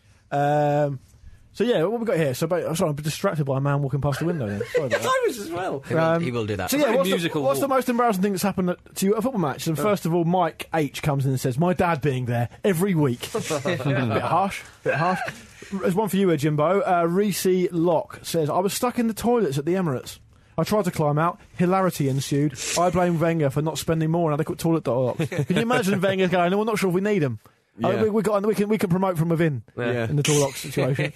So yeah, what we got here? So sorry, I'm distracted by a man walking past the window. Then. Sorry about that. I was as well. He will do that. So yeah, Very what's musical what's the walk. most embarrassing thing that's happened to you at a football match? And first of all, Mike H comes in and says, "My dad being there every week." Bit harsh. There's one for you, Jimbo. Reese Locke says, "I was stuck in the toilets at the Emirates. I tried to climb out. Hilarity ensued. I blame Wenger for not spending more on adequate toilet locks." Can you imagine Wenger going, "No, we're not sure if we need them. Yeah. We can promote from within Yeah. in the toilet lock situation."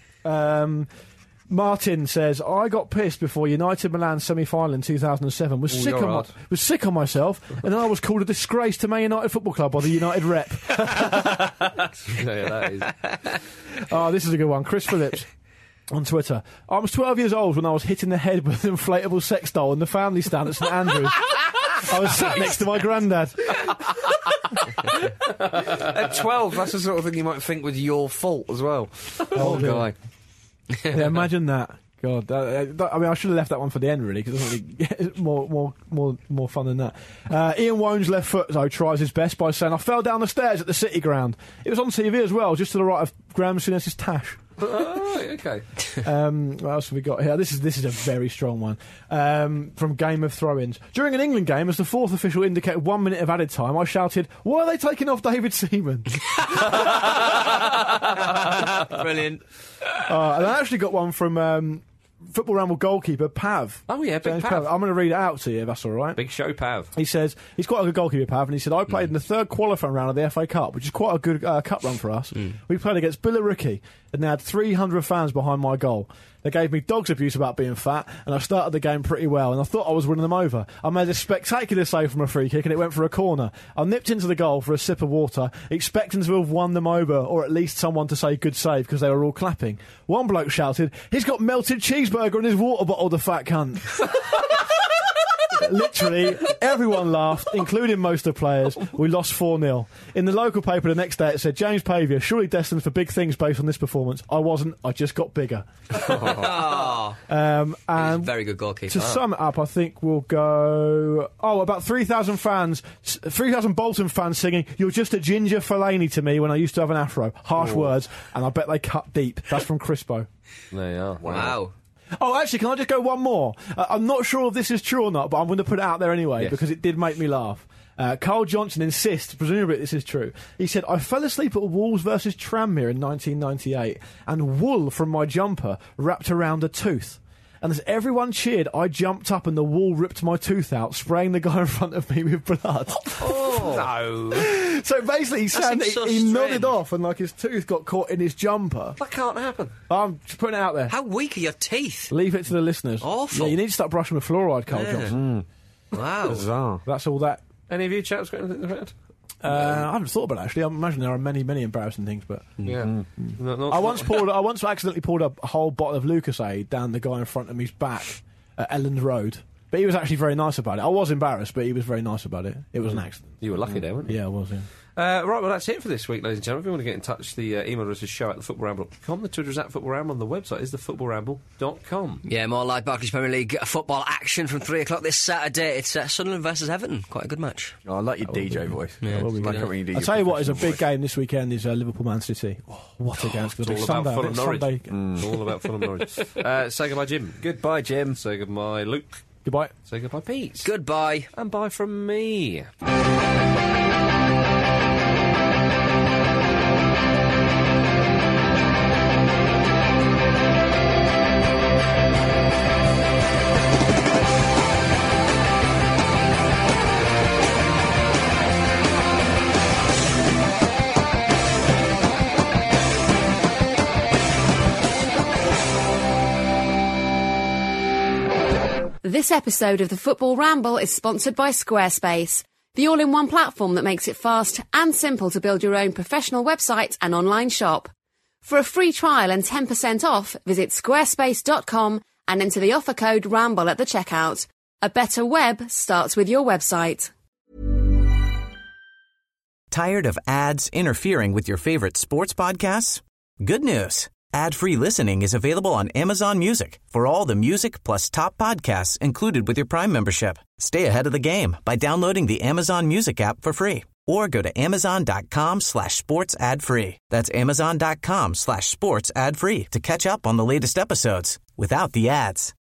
Martin says, "I got pissed before United Milan semi-final in 2007. Was sick on myself, and then I was called a disgrace to Man United Football Club by the United rep." Yeah, that is. Oh, this is a good one. Chris Phillips on Twitter. "I was 12 years old when I was hit in the head with an inflatable sex doll in the family stand at St Andrews. I was sat next to my granddad." At 12, that's the sort of thing you might think was your fault as well. Oh, dear. guy. Yeah, imagine that. God, I mean, I should have left that one for the end, really, because it doesn't really get more fun than that. Ian Wone's left foot, though, tries his best by saying, "I fell down the stairs at the City Ground. It was on TV as well, just to the right of Graham Souness's tash." Oh, okay. What else have we got here? This is a very strong one. From Game of Throw-Ins. "During an England game, as the fourth official indicated 1 minute of added time, I shouted, 'Why are they taking off David Seaman?'" Brilliant. And I actually got one from Football Ramble goalkeeper Pav. Oh, yeah, Big James Pav. I'm going to read it out to you, if that's all right. Big show, Pav. He says, he's quite a good goalkeeper, Pav, and he said, "I played in the third qualifying round of the FA Cup, which is quite a good cup run for us. We played against Billericay, and they had 300 fans behind my goal. They gave me dog's abuse about being fat, and I started the game pretty well, and I thought I was winning them over. I made a spectacular save from a free kick, and it went for a corner. I nipped into the goal for a sip of water, expecting to have won them over, or at least someone to say good save, because they were all clapping. One bloke shouted, 'He's got melted cheeseburger in his water bottle, the fat cunt.'" Literally, everyone laughed, including most of the players. We lost 4-0. In the local paper the next day, it said, James Pavia, surely destined for big things based on this performance. I wasn't, I just got bigger. And very good goalkeeper. To sum it up, I think we'll go... about 3,000 fans, 3,000 Bolton fans singing, "You're just a ginger Fellaini to me when I used to have an afro." Harsh words, and I bet they cut deep. That's from Crispo. There you are. Wow. Oh, actually, can I just go one more? I'm not sure if this is true or not, but I'm going to put it out there anyway, Yes. because it did make me laugh. Carl Johnson insists, presumably this is true. He said, "I fell asleep at Wolves versus Tranmere in 1998, and wool from my jumper wrapped around a tooth. And as everyone cheered, I jumped up and the wool ripped my tooth out, spraying the guy in front of me with blood." No. So basically, he seems so nodded strange. off and like his tooth got caught in his jumper. That can't happen. I'm just putting it out there. How weak are your teeth? Leave it to the listeners. Awful. Yeah, you need to start brushing with fluoride, Carl Johnson. Wow. Bizarre. That's all that. Any of you chaps got anything to add? I haven't thought about it, actually. I imagine there are many, many embarrassing things, but Yeah. I once accidentally poured a whole bottle of Lucasade down the guy in front of me's back at Elland Road. But he was actually very nice about it. I was embarrassed, but he was very nice about it. It was an accident. You were lucky there, weren't you? Yeah, I was. Yeah. Right, well, that's it for this week, ladies and gentlemen. If you want to get in touch, the email address is show@thefootballramble.com. The Twitter is @footballramble, and the website is thefootballramble.com. Yeah, more live Barclays Premier League football action from 3 o'clock this Saturday. It's Sunderland versus Everton. Quite a good match. Oh, I like your DJ voice. Yeah, Will be Like good. it when you do I'll your tell you what is a professional big game this weekend is Liverpool-Man City. Oh, what a game. It's going to be all about Sunday. Fulham Norwich. Sunday. It's all about Fulham Norwich. Say goodbye, Jim. Goodbye, Jim. Say goodbye, Luke. Goodbye. Say goodbye, Pete. Goodbye. And bye from me. This episode of the Football Ramble is sponsored by Squarespace, the all-in-one platform that makes it fast and simple to build your own professional website and online shop. For a free trial and 10% off, visit squarespace.com and enter the offer code RAMBLE at the checkout. A better web starts with your website. Tired of ads interfering with your favorite sports podcasts? Good news. Ad-free listening is available on Amazon Music for all the music plus top podcasts included with your Prime membership. Stay ahead of the game by downloading the Amazon Music app for free or go to amazon.com/sports ad free. That's amazon.com/sports ad free to catch up on the latest episodes without the ads.